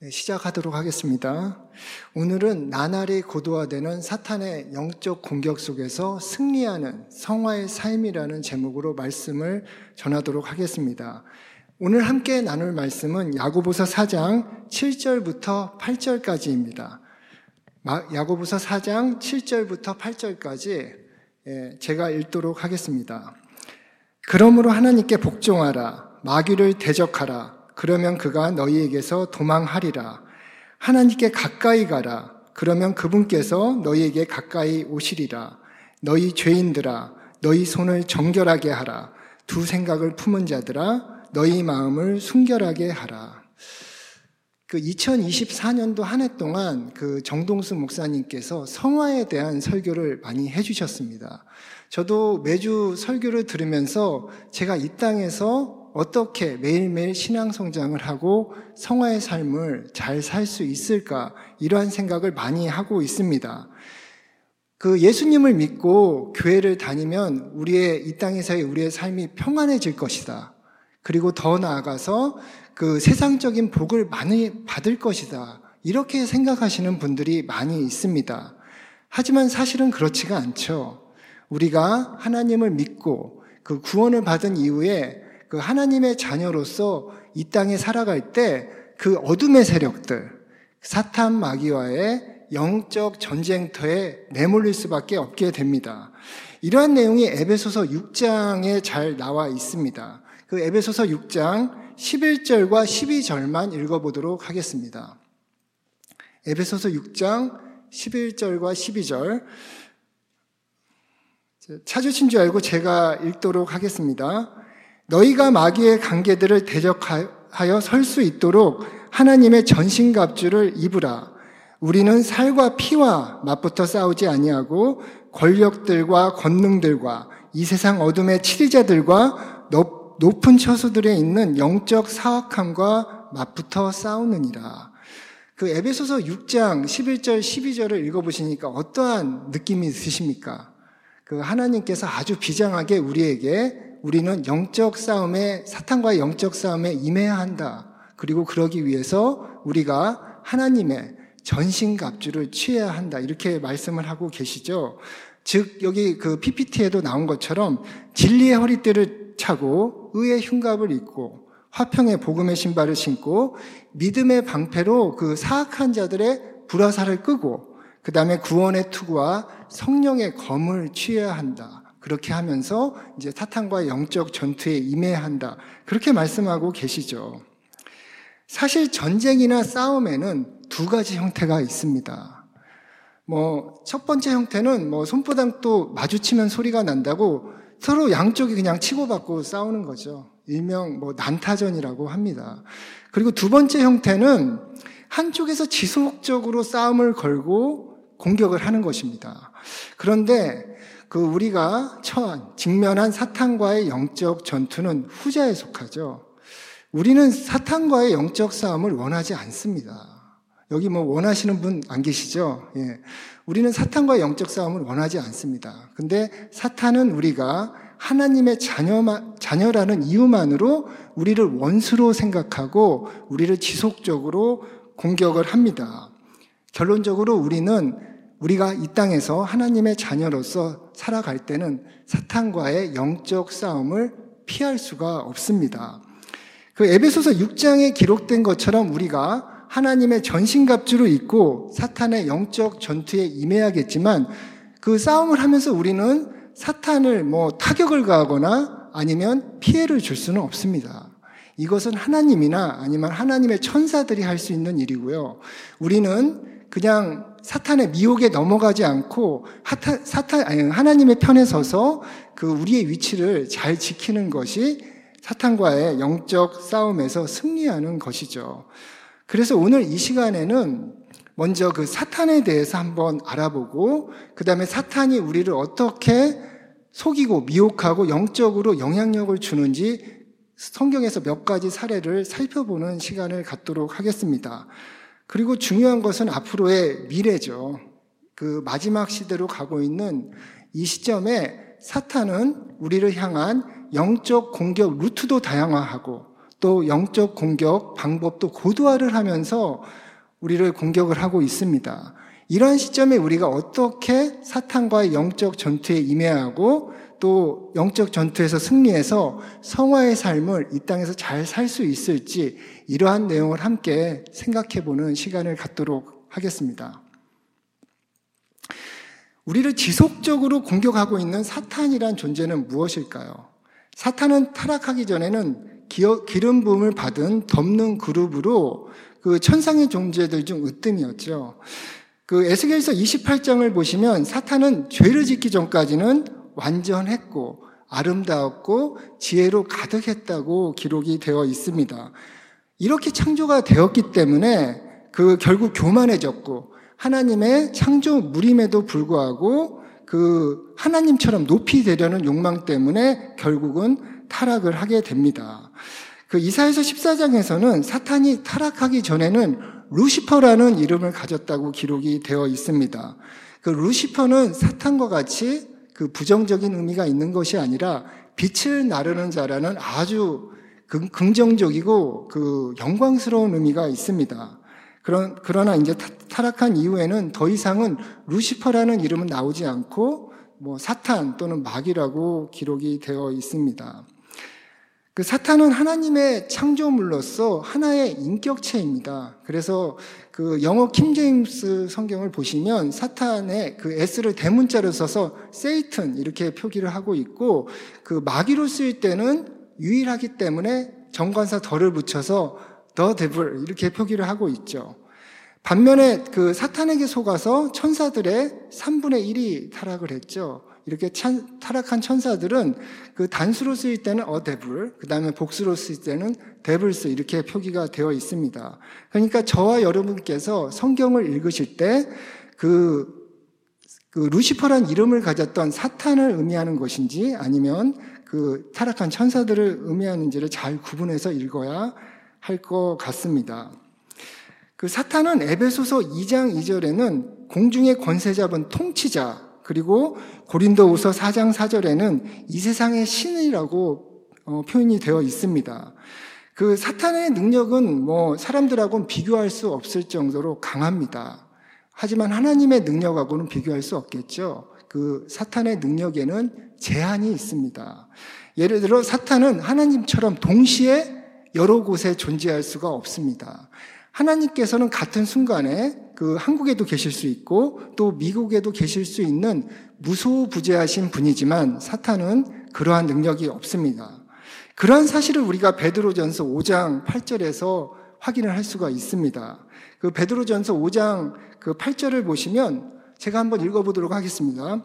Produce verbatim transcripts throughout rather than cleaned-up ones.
네, 시작하도록 하겠습니다. 오늘은 나날이 고도화되는 사탄의 영적 공격 속에서 승리하는 성화의 삶이라는 제목으로 말씀을 전하도록 하겠습니다. 오늘 함께 나눌 말씀은 야고보서 사 장 칠 절부터 팔 절까지입니다. 야고보서 사 장 칠 절부터 팔 절까지 제가 읽도록 하겠습니다. 그러므로 하나님께 복종하라. 마귀를 대적하라. 그러면 그가 너희에게서 도망하리라. 하나님께 가까이 가라. 그러면 그분께서 너희에게 가까이 오시리라. 너희 죄인들아, 너희 손을 정결하게 하라. 두 생각을 품은 자들아, 너희 마음을 순결하게 하라. 그 이천이십사 년도 한 해 동안 그 정동수 목사님께서 성화에 대한 설교를 많이 해주셨습니다. 저도 매주 설교를 들으면서 제가 이 땅에서 어떻게 매일매일 신앙 성장을 하고 성화의 삶을 잘 살 수 있을까, 이러한 생각을 많이 하고 있습니다. 그 예수님을 믿고 교회를 다니면 우리의 이 땅에서의 우리의 삶이 평안해질 것이다. 그리고 더 나아가서 그 세상적인 복을 많이 받을 것이다. 이렇게 생각하시는 분들이 많이 있습니다. 하지만 사실은 그렇지가 않죠. 우리가 하나님을 믿고 그 구원을 받은 이후에 그 하나님의 자녀로서 이 땅에 살아갈 때 그 어둠의 세력들, 사탄 마귀와의 영적 전쟁터에 내몰릴 수밖에 없게 됩니다. 이러한 내용이 에베소서 육 장에 잘 나와 있습니다. 그 에베소서 육 장 십일 절과 십이 절만 읽어보도록 하겠습니다. 에베소서 육 장 십일 절과 십이 절 찾으신 줄 알고 제가 읽도록 하겠습니다. 너희가 마귀의 관계들을 대적하여 설 수 있도록 하나님의 전신갑주를 입으라. 우리는 살과 피와 맞붙어 싸우지 아니하고 권력들과 권능들과 이 세상 어둠의 치리자들과 높은 처소들에 있는 영적 사악함과 맞붙어 싸우느니라. 그 에베소서 육 장 십일 절 십이 절을 읽어보시니까 어떠한 느낌이 드십니까? 그 하나님께서 아주 비장하게 우리에게 우리는 영적 싸움에, 사탄과의 영적 싸움에 임해야 한다. 그리고 그러기 위해서 우리가 하나님의 전신갑주를 취해야 한다. 이렇게 말씀을 하고 계시죠. 즉 여기 그 피피티에도 나온 것처럼 진리의 허리띠를 차고 의의 흉갑을 입고 화평의 복음의 신발을 신고 믿음의 방패로 그 사악한 자들의 불화살을 끄고 그 다음에 구원의 투구와 성령의 검을 취해야 한다. 그렇게 하면서 이제 사탄과의 영적 전투에 임해야 한다. 그렇게 말씀하고 계시죠. 사실 전쟁이나 싸움에는 두 가지 형태가 있습니다. 뭐, 첫 번째 형태는 뭐 손바닥도 마주치면 소리가 난다고 서로 양쪽이 그냥 치고받고 싸우는 거죠. 일명 뭐 난타전이라고 합니다. 그리고 두 번째 형태는 한쪽에서 지속적으로 싸움을 걸고 공격을 하는 것입니다. 그런데 그 우리가 처한, 직면한 사탄과의 영적 전투는 후자에 속하죠. 우리는 사탄과의 영적 싸움을 원하지 않습니다. 여기 뭐 원하시는 분 안 계시죠? 예. 우리는 사탄과의 영적 싸움을 원하지 않습니다. 근데 사탄은 우리가 하나님의 자녀만, 자녀라는 이유만으로 우리를 원수로 생각하고 우리를 지속적으로 공격을 합니다. 결론적으로 우리는 우리가 이 땅에서 하나님의 자녀로서 살아갈 때는 사탄과의 영적 싸움을 피할 수가 없습니다. 그 에베소서 육 장에 기록된 것처럼 우리가 하나님의 전신갑주를 입고 사탄의 영적 전투에 임해야겠지만 그 싸움을 하면서 우리는 사탄을 뭐 타격을 가하거나 아니면 피해를 줄 수는 없습니다. 이것은 하나님이나 아니면 하나님의 천사들이 할 수 있는 일이고요. 우리는 그냥 사탄의 미혹에 넘어가지 않고 하타, 사탄, 아니, 하나님의 편에 서서 그 우리의 위치를 잘 지키는 것이 사탄과의 영적 싸움에서 승리하는 것이죠. 그래서 오늘 이 시간에는 먼저 그 사탄에 대해서 한번 알아보고 그 다음에 사탄이 우리를 어떻게 속이고 미혹하고 영적으로 영향력을 주는지 성경에서 몇 가지 사례를 살펴보는 시간을 갖도록 하겠습니다. 그리고 중요한 것은 앞으로의 미래죠. 그 마지막 시대로 가고 있는 이 시점에 사탄은 우리를 향한 영적 공격 루트도 다양화하고 또 영적 공격 방법도 고도화를 하면서 우리를 공격을 하고 있습니다. 이러한 시점에 우리가 어떻게 사탄과의 영적 전투에 임해야 하고 또 영적 전투에서 승리해서 성화의 삶을 이 땅에서 잘 살 수 있을지 이러한 내용을 함께 생각해보는 시간을 갖도록 하겠습니다. 우리를 지속적으로 공격하고 있는 사탄이란 존재는 무엇일까요? 사탄은 타락하기 전에는 기름 부음을 받은 덮는 그룹으로 그 천상의 존재들 중 으뜸이었죠. 그 에스겔서 이십팔 장을 보시면 사탄은 죄를 짓기 전까지는 완전했고 아름다웠고 지혜로 가득했다고 기록이 되어 있습니다. 이렇게 창조가 되었기 때문에 그 결국 교만해졌고 하나님의 창조물임에도 불구하고 그 하나님처럼 높이 되려는 욕망 때문에 결국은 타락을 하게 됩니다. 그 이사야서 십사 장에서는 사탄이 타락하기 전에는 루시퍼라는 이름을 가졌다고 기록이 되어 있습니다. 그 루시퍼는 사탄과 같이 그 부정적인 의미가 있는 것이 아니라 빛을 나르는 자라는 아주 긍정적이고 그 영광스러운 의미가 있습니다. 그런, 그러나 이제 타락한 이후에는 더 이상은 루시퍼라는 이름은 나오지 않고 뭐 사탄 또는 마귀라고 기록이 되어 있습니다. 그 사탄은 하나님의 창조물로서 하나의 인격체입니다. 그래서 그 영어 킹제임스 성경을 보시면 사탄의 그 S를 대문자로 써서 세이튼 이렇게 표기를 하고 있고 그 마귀로 쓰일 때는 유일하기 때문에 정관사 덜을 붙여서 the devil 이렇게 표기를 하고 있죠. 반면에 그 사탄에게 속아서 천사들의 삼분의 일이 타락을 했죠. 이렇게 찬, 타락한 천사들은 그 단수로 쓰일 때는 a devil, 그 다음에 복수로 쓰일 때는 devils 이렇게 표기가 되어 있습니다. 그러니까 저와 여러분께서 성경을 읽으실 때 그, 그 루시퍼란 이름을 가졌던 사탄을 의미하는 것인지 아니면 그 타락한 천사들을 의미하는지를 잘 구분해서 읽어야 할 것 같습니다. 그 사탄은 에베소서 이 장 이 절에는 공중의 권세 잡은 통치자, 그리고 고린도후서 사 장 사 절에는 이 세상의 신이라고 어, 표현이 되어 있습니다. 그 사탄의 능력은 뭐 사람들하고는 비교할 수 없을 정도로 강합니다. 하지만 하나님의 능력하고는 비교할 수 없겠죠. 그 사탄의 능력에는 제한이 있습니다. 예를 들어 사탄은 하나님처럼 동시에 여러 곳에 존재할 수가 없습니다. 하나님께서는 같은 순간에 그 한국에도 계실 수 있고 또 미국에도 계실 수 있는 무소부재하신 분이지만 사탄은 그러한 능력이 없습니다. 그러한 사실을 우리가 베드로전서 오 장 팔 절에서 확인을 할 수가 있습니다. 그 베드로전서 오 장 그 팔 절을 보시면 제가 한번 읽어보도록 하겠습니다.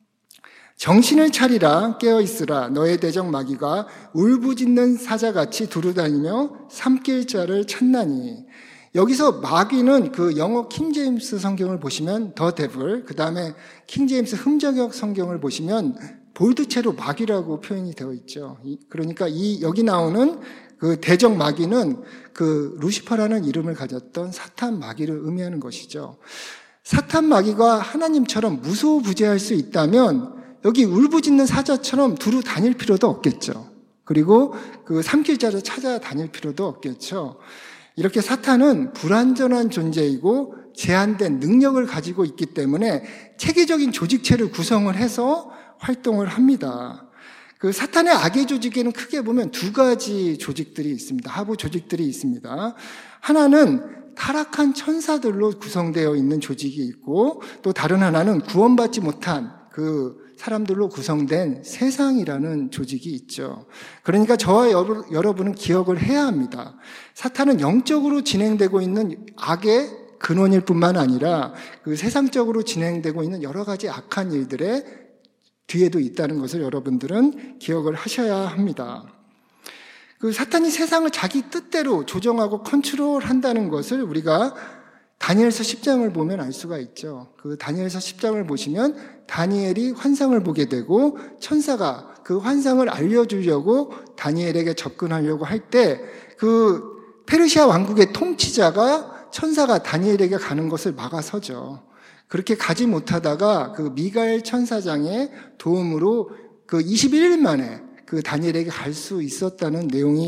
정신을 차리라, 깨어있으라. 너의 대적 마귀가 울부짖는 사자같이 두루다니며 삼킬 자를 찾나니. 여기서 마귀는 그 영어 킹제임스 성경을 보시면 the devil, 그 다음에 킹제임스 흠저격 성경을 보시면 볼드체로 마귀라고 표현이 되어 있죠. 그러니까 이 여기 나오는 그 대적 마귀는 그 루시퍼라는 이름을 가졌던 사탄 마귀를 의미하는 것이죠. 사탄 마귀가 하나님처럼 무소부재할 수 있다면 여기 울부짖는 사자처럼 두루 다닐 필요도 없겠죠. 그리고 그 삼킬 자를 찾아다닐 필요도 없겠죠. 이렇게 사탄은 불완전한 존재이고 제한된 능력을 가지고 있기 때문에 체계적인 조직체를 구성을 해서 활동을 합니다. 그 사탄의 악의 조직에는 크게 보면 두 가지 조직들이 있습니다. 하부 조직들이 있습니다. 하나는 타락한 천사들로 구성되어 있는 조직이 있고 또 다른 하나는 구원받지 못한 그 사람들로 구성된 세상이라는 조직이 있죠. 그러니까 저와 여러분은 기억을 해야 합니다. 사탄은 영적으로 진행되고 있는 악의 근원일 뿐만 아니라 그 세상적으로 진행되고 있는 여러 가지 악한 일들의 뒤에도 있다는 것을 여러분들은 기억을 하셔야 합니다. 그 사탄이 세상을 자기 뜻대로 조정하고 컨트롤한다는 것을 우리가 다니엘서 십 장을 보면 알 수가 있죠. 그 다니엘서 십 장을 보시면 다니엘이 환상을 보게 되고 천사가 그 환상을 알려주려고 다니엘에게 접근하려고 할 때 그 페르시아 왕국의 통치자가 천사가 다니엘에게 가는 것을 막아서죠. 그렇게 가지 못하다가 그 미가엘 천사장의 도움으로 그 이십일 일 만에 그 다니엘에게 갈 수 있었다는 내용이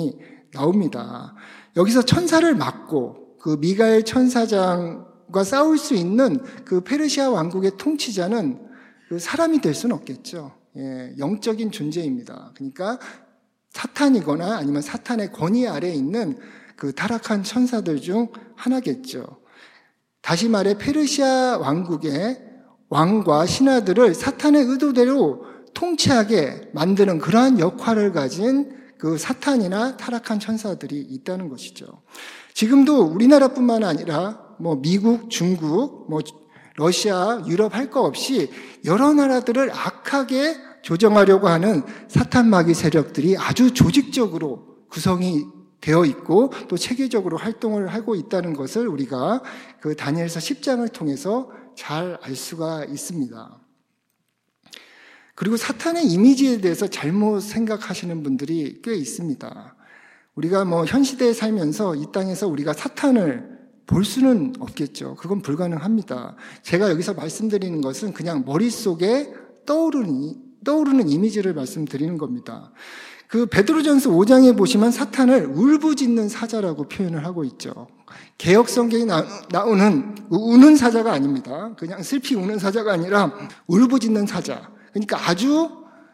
나옵니다. 여기서 천사를 막고 그 미가엘 천사장과 싸울 수 있는 그 페르시아 왕국의 통치자는 그 사람이 될 수는 없겠죠. 예, 영적인 존재입니다. 그러니까 사탄이거나 아니면 사탄의 권위 아래에 있는 그 타락한 천사들 중 하나겠죠. 다시 말해 페르시아 왕국의 왕과 신하들을 사탄의 의도대로 통치하게 만드는 그러한 역할을 가진 그 사탄이나 타락한 천사들이 있다는 것이죠. 지금도 우리나라뿐만 아니라 뭐 미국, 중국, 뭐 러시아, 유럽 할 거 없이 여러 나라들을 악하게 조정하려고 하는 사탄 마귀 세력들이 아주 조직적으로 구성이 되어 있고 또 체계적으로 활동을 하고 있다는 것을 우리가 그 다니엘서 십 장을 통해서 잘 알 수가 있습니다. 그리고 사탄의 이미지에 대해서 잘못 생각하시는 분들이 꽤 있습니다. 우리가 뭐 현 시대에 살면서 이 땅에서 우리가 사탄을 볼 수는 없겠죠. 그건 불가능합니다. 제가 여기서 말씀드리는 것은 그냥 머릿속에 떠오르는, 떠오르는 이미지를 말씀드리는 겁니다. 그 베드로전서 오 장에 보시면 사탄을 울부짖는 사자라고 표현을 하고 있죠. 개역 성경에 나오는 우는 사자가 아닙니다. 그냥 슬피 우는 사자가 아니라 울부짖는 사자. 그러니까 아주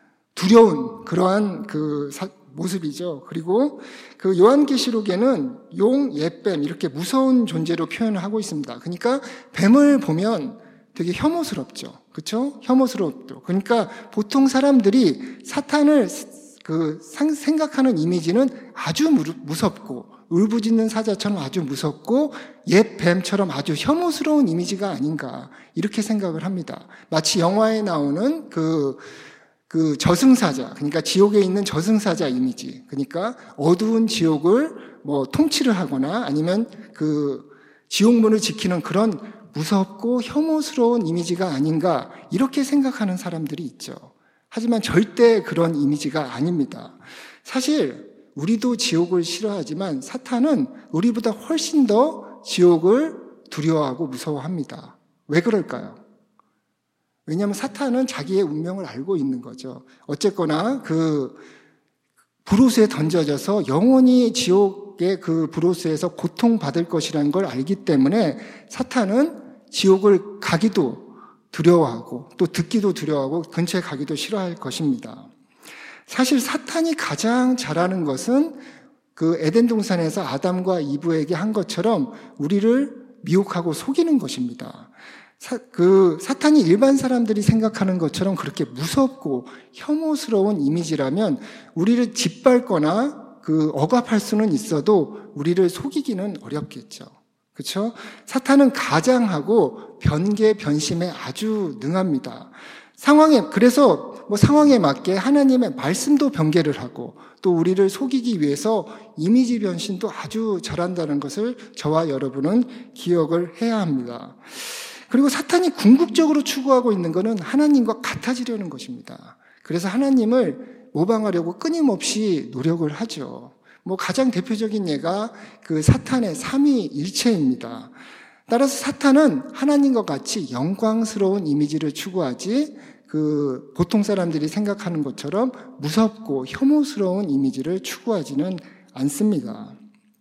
두려운 그러한 그 사, 모습이죠. 그리고 그 요한계시록에는 용, 옛뱀 이렇게 무서운 존재로 표현을 하고 있습니다. 그러니까 뱀을 보면 되게 혐오스럽죠. 그렇죠? 혐오스럽죠. 그러니까 보통 사람들이 사탄을 그 생각하는 이미지는 아주 무섭고 울부짖는 사자처럼 아주 무섭고 옛 뱀처럼 아주 혐오스러운 이미지가 아닌가 이렇게 생각을 합니다. 마치 영화에 나오는 그, 그 저승사자, 그러니까 지옥에 있는 저승사자 이미지, 그러니까 어두운 지옥을 뭐 통치를 하거나 아니면 그 지옥문을 지키는 그런 무섭고 혐오스러운 이미지가 아닌가 이렇게 생각하는 사람들이 있죠. 하지만 절대 그런 이미지가 아닙니다. 사실 우리도 지옥을 싫어하지만 사탄은 우리보다 훨씬 더 지옥을 두려워하고 무서워합니다. 왜 그럴까요? 왜냐하면 사탄은 자기의 운명을 알고 있는 거죠. 어쨌거나 그 불호수에 던져져서 영원히 지옥의 그 불호수에서 고통받을 것이라는 걸 알기 때문에 사탄은 지옥을 가기도 두려워하고 또 듣기도 두려워하고 근처에 가기도 싫어할 것입니다. 사실 사탄이 가장 잘하는 것은 그 에덴 동산에서 아담과 이브에게 한 것처럼 우리를 미혹하고 속이는 것입니다. 사, 그 사탄이 일반 사람들이 생각하는 것처럼 그렇게 무섭고 혐오스러운 이미지라면 우리를 짓밟거나 그 억압할 수는 있어도 우리를 속이기는 어렵겠죠. 그렇죠? 사탄은 가장하고 변개, 변심에 아주 능합니다. 상황에, 그래서 뭐 상황에 맞게 하나님의 말씀도 변개를 하고 또 우리를 속이기 위해서 이미지 변신도 아주 잘한다는 것을 저와 여러분은 기억을 해야 합니다. 그리고 사탄이 궁극적으로 추구하고 있는 것은 하나님과 같아지려는 것입니다. 그래서 하나님을 모방하려고 끊임없이 노력을 하죠. 뭐 가장 대표적인 예가 그 사탄의 삼위일체입니다. 따라서 사탄은 하나님과 같이 영광스러운 이미지를 추구하지 그 보통 사람들이 생각하는 것처럼 무섭고 혐오스러운 이미지를 추구하지는 않습니다.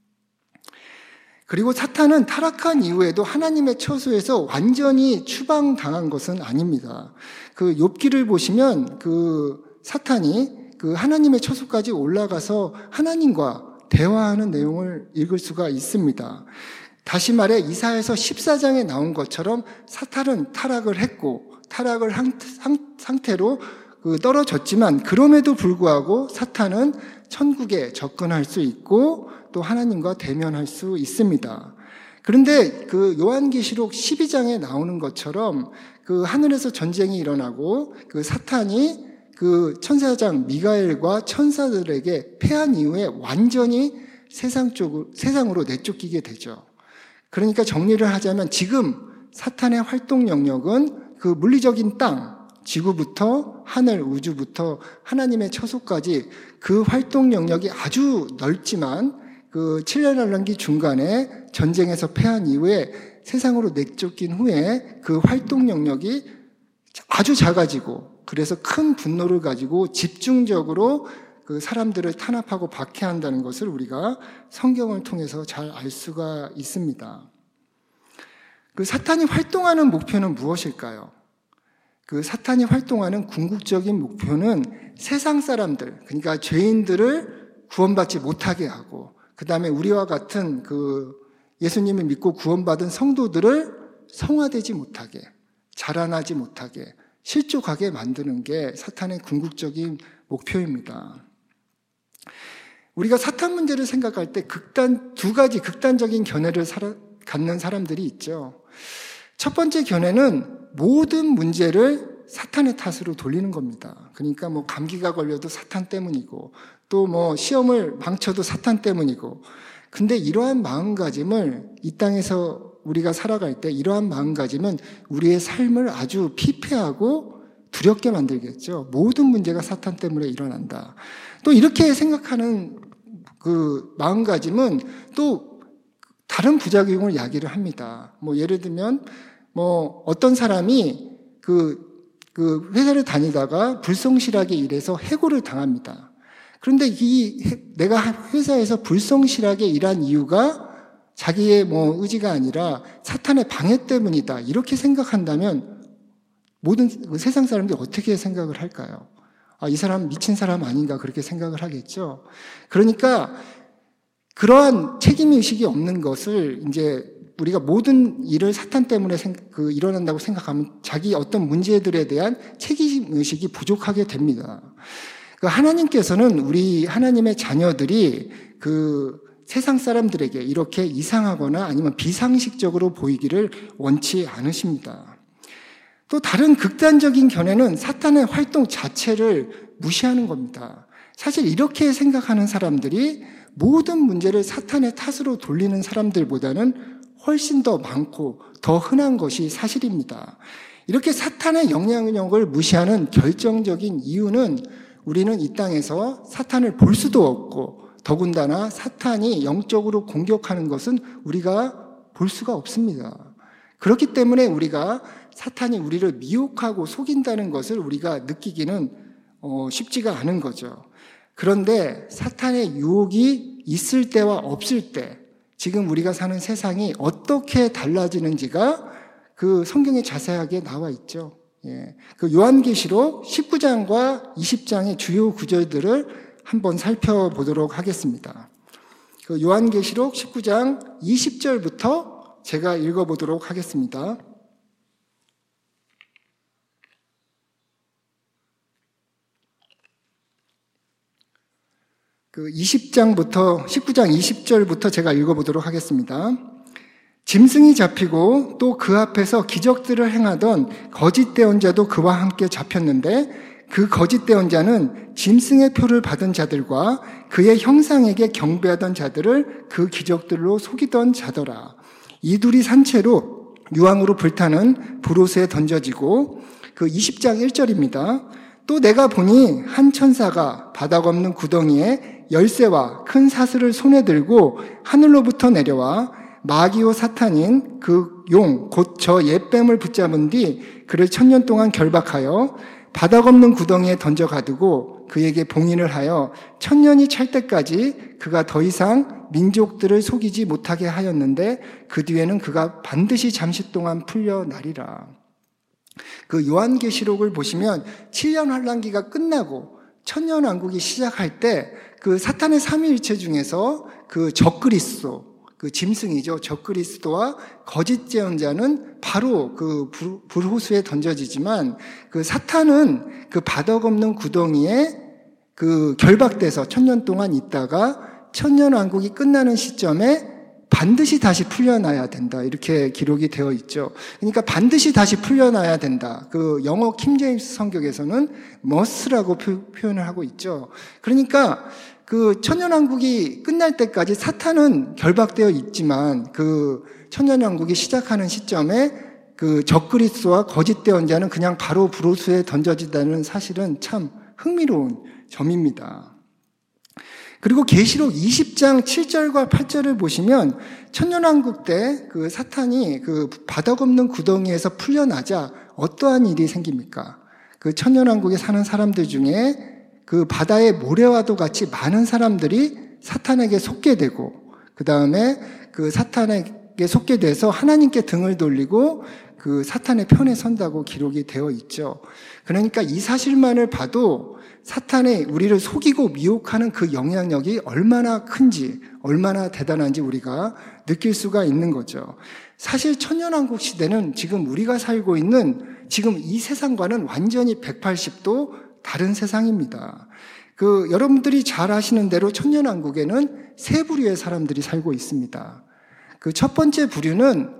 그리고 사탄은 타락한 이후에도 하나님의 처소에서 완전히 추방당한 것은 아닙니다. 그 욥기를 보시면 그 사탄이 그 하나님의 처소까지 올라가서 하나님과 대화하는 내용을 읽을 수가 있습니다. 다시 말해 이사야서 십사 장에 나온 것처럼 사탄은 타락을 했고 타락을 한 상태로 떨어졌지만 그럼에도 불구하고 사탄은 천국에 접근할 수 있고 또 하나님과 대면할 수 있습니다. 그런데 그 요한계시록 십이 장에 나오는 것처럼 그 하늘에서 전쟁이 일어나고 그 사탄이 그 천사장 미가엘과 천사들에게 패한 이후에 완전히 세상 쪽으로, 세상으로 내쫓기게 되죠. 그러니까 정리를 하자면 지금 사탄의 활동 영역은 그 물리적인 땅, 지구부터 하늘, 우주부터 하나님의 처소까지 그 활동 영역이 아주 넓지만 그 칠 년 한란기 중간에 전쟁에서 패한 이후에 세상으로 내쫓긴 후에 그 활동 영역이 아주 작아지고 그래서 큰 분노를 가지고 집중적으로 그 사람들을 탄압하고 박해한다는 것을 우리가 성경을 통해서 잘 알 수가 있습니다. 그 사탄이 활동하는 목표는 무엇일까요? 그 사탄이 활동하는 궁극적인 목표는 세상 사람들, 그러니까 죄인들을 구원받지 못하게 하고, 그 다음에 우리와 같은 그 예수님을 믿고 구원받은 성도들을 성화되지 못하게, 자라나지 못하게, 실족하게 만드는 게 사탄의 궁극적인 목표입니다. 우리가 사탄 문제를 생각할 때 극단, 두 가지 극단적인 견해를 살아, 갖는 사람들이 있죠. 첫 번째 견해는 모든 문제를 사탄의 탓으로 돌리는 겁니다. 그러니까 뭐 감기가 걸려도 사탄 때문이고, 또 뭐 시험을 망쳐도 사탄 때문이고. 근데 이러한 마음가짐을 이 땅에서 우리가 살아갈 때 이러한 마음가짐은 우리의 삶을 아주 피폐하고 두렵게 만들겠죠. 모든 문제가 사탄 때문에 일어난다. 또 이렇게 생각하는 그 마음가짐은 또 다른 부작용을 야기를 합니다. 뭐 예를 들면 뭐 어떤 사람이 그, 그 회사를 다니다가 불성실하게 일해서 해고를 당합니다. 그런데 이 내가 회사에서 불성실하게 일한 이유가 자기의 뭐 의지가 아니라 사탄의 방해 때문이다. 이렇게 생각한다면 모든 세상 사람들이 어떻게 생각을 할까요? 아, 이 사람 미친 사람 아닌가 그렇게 생각을 하겠죠. 그러니까 그러한 책임의식이 없는 것을 이제 우리가 모든 일을 사탄 때문에 생, 그 일어난다고 생각하면 자기 어떤 문제들에 대한 책임의식이 부족하게 됩니다. 그 하나님께서는 우리 하나님의 자녀들이 그 세상 사람들에게 이렇게 이상하거나 아니면 비상식적으로 보이기를 원치 않으십니다. 또 다른 극단적인 견해는 사탄의 활동 자체를 무시하는 겁니다. 사실 이렇게 생각하는 사람들이 모든 문제를 사탄의 탓으로 돌리는 사람들보다는 훨씬 더 많고 더 흔한 것이 사실입니다. 이렇게 사탄의 영향력을 무시하는 결정적인 이유는 우리는 이 땅에서 사탄을 볼 수도 없고 더군다나 사탄이 영적으로 공격하는 것은 우리가 볼 수가 없습니다. 그렇기 때문에 우리가 사탄이 우리를 미혹하고 속인다는 것을 우리가 느끼기는 어, 쉽지가 않은 거죠. 그런데 사탄의 유혹이 있을 때와 없을 때 지금 우리가 사는 세상이 어떻게 달라지는지가 그 성경에 자세하게 나와 있죠. 예. 그 요한계시록 십구 장과 이십 장의 주요 구절들을 한번 살펴보도록 하겠습니다. 그 요한계시록 십구 장 이십 절부터 제가 읽어보도록 하겠습니다. 그 이십 장부터 십구 장 이십 절부터 제가 읽어보도록 하겠습니다. 짐승이 잡히고 또 그 앞에서 기적들을 행하던 거짓 대언자도 그와 함께 잡혔는데 그 거짓 대언자는 짐승의 표를 받은 자들과 그의 형상에게 경배하던 자들을 그 기적들로 속이던 자더라. 이 둘이 산채로 유황으로 불타는 불옷에 던져지고 그 이십 장 일 절입니다. 또 내가 보니 한 천사가 바닥 없는 구덩이에 열쇠와 큰 사슬을 손에 들고 하늘로부터 내려와 마귀요 사탄인 그 용 곧 저 옛뱀을 붙잡은 뒤 그를 천년 동안 결박하여 바닥 없는 구덩이에 던져 가두고 그에게 봉인을 하여 천년이 찰 때까지 그가 더 이상 민족들을 속이지 못하게 하였는데 그 뒤에는 그가 반드시 잠시 동안 풀려나리라. 그 요한계시록을 보시면 칠 년 환란기가 끝나고 천년 왕국이 시작할 때 그 사탄의 삼위일체 중에서 그 적그리스도, 그 짐승이죠. 적그리스도와 거짓 예언자는 바로 그 불호수에 던져지지만 그 사탄은 그 바닥 없는 구덩이에 그 결박돼서 천년 동안 있다가 천년 왕국이 끝나는 시점에 반드시 다시 풀려나야 된다. 이렇게 기록이 되어 있죠. 그러니까 반드시 다시 풀려나야 된다. 그 영어 킹제임스 성경에서는 must라고 표현을 하고 있죠. 그러니까 그 천년왕국이 끝날 때까지 사탄은 결박되어 있지만 그 천년왕국이 시작하는 시점에 그 적그리스도와 거짓 대언자는 그냥 바로 불호수에 던져진다는 사실은 참 흥미로운 점입니다. 그리고 계시록 이십 장 칠 절과 팔 절을 보시면 천년왕국 때 그 사탄이 그 바닥 없는 구덩이에서 풀려나자 어떠한 일이 생깁니까? 그 천년왕국에 사는 사람들 중에 그 바다의 모래와도 같이 많은 사람들이 사탄에게 속게 되고, 그 다음에 그 사탄에게 속게 돼서 하나님께 등을 돌리고 그 사탄의 편에 선다고 기록이 되어 있죠. 그러니까 이 사실만을 봐도 사탄이 우리를 속이고 미혹하는 그 영향력이 얼마나 큰지, 얼마나 대단한지 우리가 느낄 수가 있는 거죠. 사실 천년왕국 시대는 지금 우리가 살고 있는 지금 이 세상과는 완전히 백팔십 도 다른 세상입니다. 그 여러분들이 잘 아시는 대로 천년왕국에는 세 부류의 사람들이 살고 있습니다. 그 첫 번째 부류는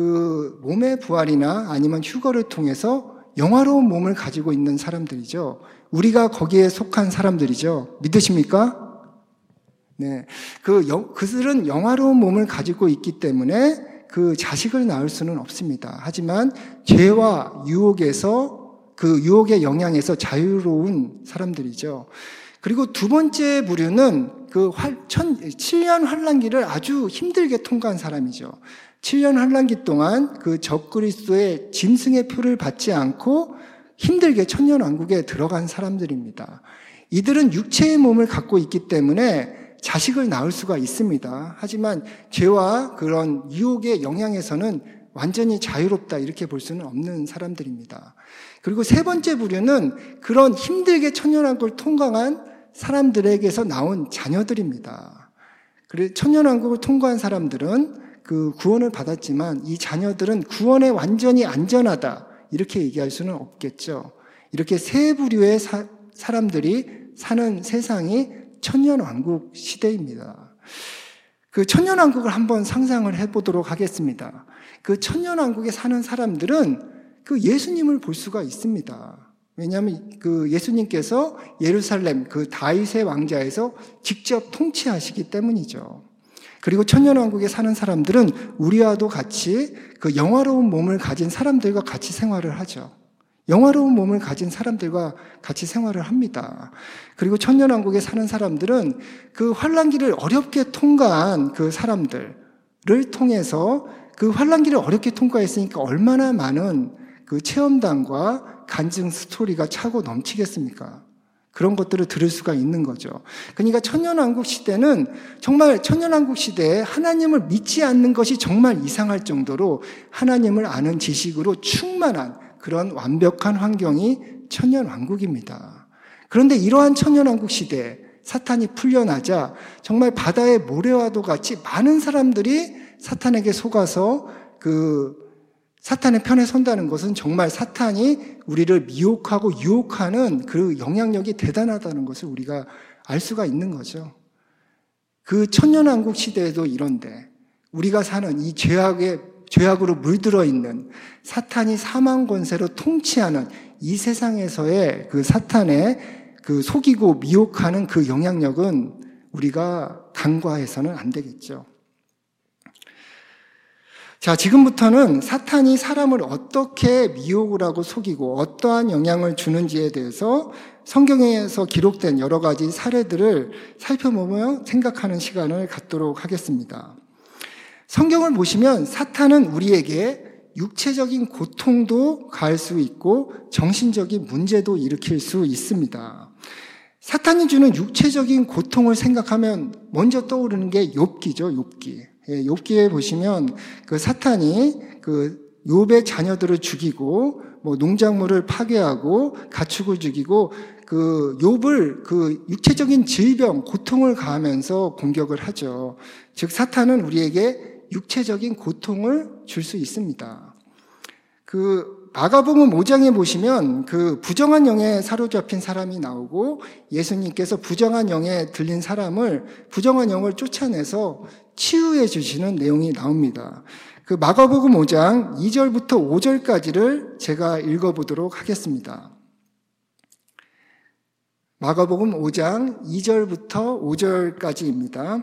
그 몸의 부활이나 아니면 휴거를 통해서 영화로운 몸을 가지고 있는 사람들이죠. 우리가 거기에 속한 사람들이죠. 믿으십니까? 네. 그, 영, 그들은 영화로운 몸을 가지고 있기 때문에 그 자식을 낳을 수는 없습니다. 하지만 죄와 유혹에서 그 유혹의 영향에서 자유로운 사람들이죠. 그리고 두 번째 부류는 그 칠 년 환란기를 아주 힘들게 통과한 사람이죠. 칠 년 환란기 동안 그 적그리스도의 짐승의 표를 받지 않고 힘들게 천년왕국에 들어간 사람들입니다. 이들은 육체의 몸을 갖고 있기 때문에 자식을 낳을 수가 있습니다. 하지만 죄와 그런 유혹의 영향에서는 완전히 자유롭다 이렇게 볼 수는 없는 사람들입니다. 그리고 세 번째 부류는 그런 힘들게 천년왕국을 통과한 사람들에게서 나온 자녀들입니다. 그래서 천년왕국을 통과한 사람들은 그 구원을 받았지만 이 자녀들은 구원에 완전히 안전하다 이렇게 얘기할 수는 없겠죠. 이렇게 세 부류의 사, 사람들이 사는 세상이 천년왕국 시대입니다. 그 천년왕국을 한번 상상을 해보도록 하겠습니다. 그 천년왕국에 사는 사람들은 그 예수님을 볼 수가 있습니다. 왜냐하면 그 예수님께서 예루살렘 그 다윗의 왕자에서 직접 통치하시기 때문이죠. 그리고 천년왕국에 사는 사람들은 우리와도 같이 그 영화로운 몸을 가진 사람들과 같이 생활을 하죠. 영화로운 몸을 가진 사람들과 같이 생활을 합니다. 그리고 천년왕국에 사는 사람들은 그 환란기를 어렵게 통과한 그 사람들을 통해서 그 환란기를 어렵게 통과했으니까 얼마나 많은 그 체험담과 간증 스토리가 차고 넘치겠습니까? 그런 것들을 들을 수가 있는 거죠. 그러니까 천년왕국 시대는 정말 천년왕국 시대에 하나님을 믿지 않는 것이 정말 이상할 정도로 하나님을 아는 지식으로 충만한 그런 완벽한 환경이 천년왕국입니다. 그런데 이러한 천년왕국 시대에 사탄이 풀려나자 정말 바다의 모래와도 같이 많은 사람들이 사탄에게 속아서 그 사탄의 편에 선다는 것은 정말 사탄이 우리를 미혹하고 유혹하는 그 영향력이 대단하다는 것을 우리가 알 수가 있는 거죠. 그 천년왕국 시대에도 이런데 우리가 사는 이 죄악의, 죄악으로 물들어 있는 사탄이 사망 권세로 통치하는 이 세상에서의 그 사탄의 그 속이고 미혹하는 그 영향력은 우리가 간과해서는 안 되겠죠. 자, 지금부터는 사탄이 사람을 어떻게 미혹을 하고 속이고 어떠한 영향을 주는지에 대해서 성경에서 기록된 여러 가지 사례들을 살펴보며 생각하는 시간을 갖도록 하겠습니다. 성경을 보시면 사탄은 우리에게 육체적인 고통도 가할 수 있고 정신적인 문제도 일으킬 수 있습니다. 사탄이 주는 육체적인 고통을 생각하면 먼저 떠오르는 게 욥기죠, 욥기. 예, 욥기에 보시면 그 사탄이 그 욥의 자녀들을 죽이고 뭐 농작물을 파괴하고 가축을 죽이고 그 욥을 그 육체적인 질병, 고통을 가하면서 공격을 하죠. 즉 사탄은 우리에게 육체적인 고통을 줄 수 있습니다. 그 마가복음 오 장에 보시면 그 부정한 영에 사로잡힌 사람이 나오고 예수님께서 부정한 영에 들린 사람을 부정한 영을 쫓아내서 치유해 주시는 내용이 나옵니다. 그 마가복음 오 장 이 절부터 오 절까지를 제가 읽어보도록 하겠습니다. 마가복음 오 장 이 절부터 오 절까지입니다.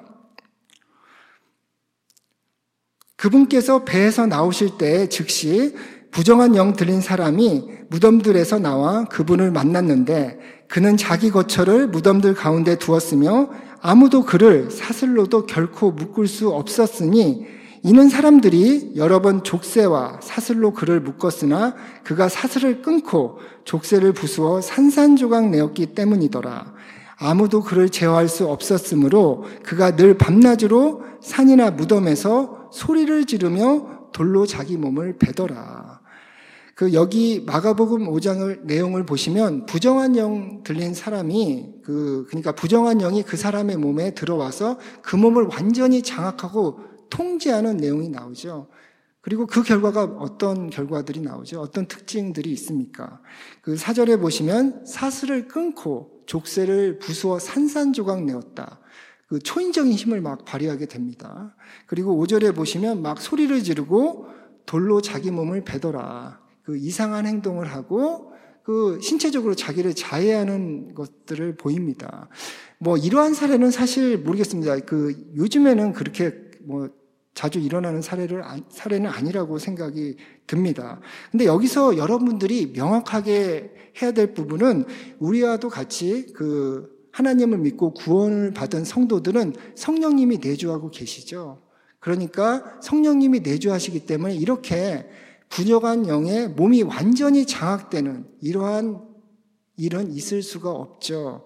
그분께서 배에서 나오실 때 즉시 부정한 영 들린 사람이 무덤들에서 나와 그분을 만났는데 그는 자기 거처를 무덤들 가운데 두었으며 아무도 그를 사슬로도 결코 묶을 수 없었으니 이는 사람들이 여러 번 족쇄와 사슬로 그를 묶었으나 그가 사슬을 끊고 족쇄를 부수어 산산조각 내었기 때문이더라. 아무도 그를 제어할 수 없었으므로 그가 늘 밤낮으로 산이나 무덤에서 소리를 지르며 돌로 자기 몸을 베더라. 그 여기 마가복음 오 장을 내용을 보시면 부정한 영 들린 사람이 그 그러니까 부정한 영이 그 사람의 몸에 들어와서 그 몸을 완전히 장악하고 통제하는 내용이 나오죠. 그리고 그 결과가 어떤 결과들이 나오죠? 어떤 특징들이 있습니까? 그 사 절에 보시면 사슬을 끊고 족쇄를 부수어 산산조각 내었다. 그 초인적인 힘을 막 발휘하게 됩니다. 그리고 오 절에 보시면 막 소리를 지르고 돌로 자기 몸을 베더라. 그 이상한 행동을 하고 그 신체적으로 자기를 자해하는 것들을 보입니다. 뭐 이러한 사례는 사실 모르겠습니다. 그 요즘에는 그렇게 뭐 자주 일어나는 사례를 사례는 아니라고 생각이 듭니다. 근데 여기서 여러분들이 명확하게 해야 될 부분은 우리와도 같이 그 하나님을 믿고 구원을 받은 성도들은 성령님이 내주하고 계시죠. 그러니까 성령님이 내주하시기 때문에 이렇게 부정한 영에 몸이 완전히 장악되는 이러한 일은 있을 수가 없죠.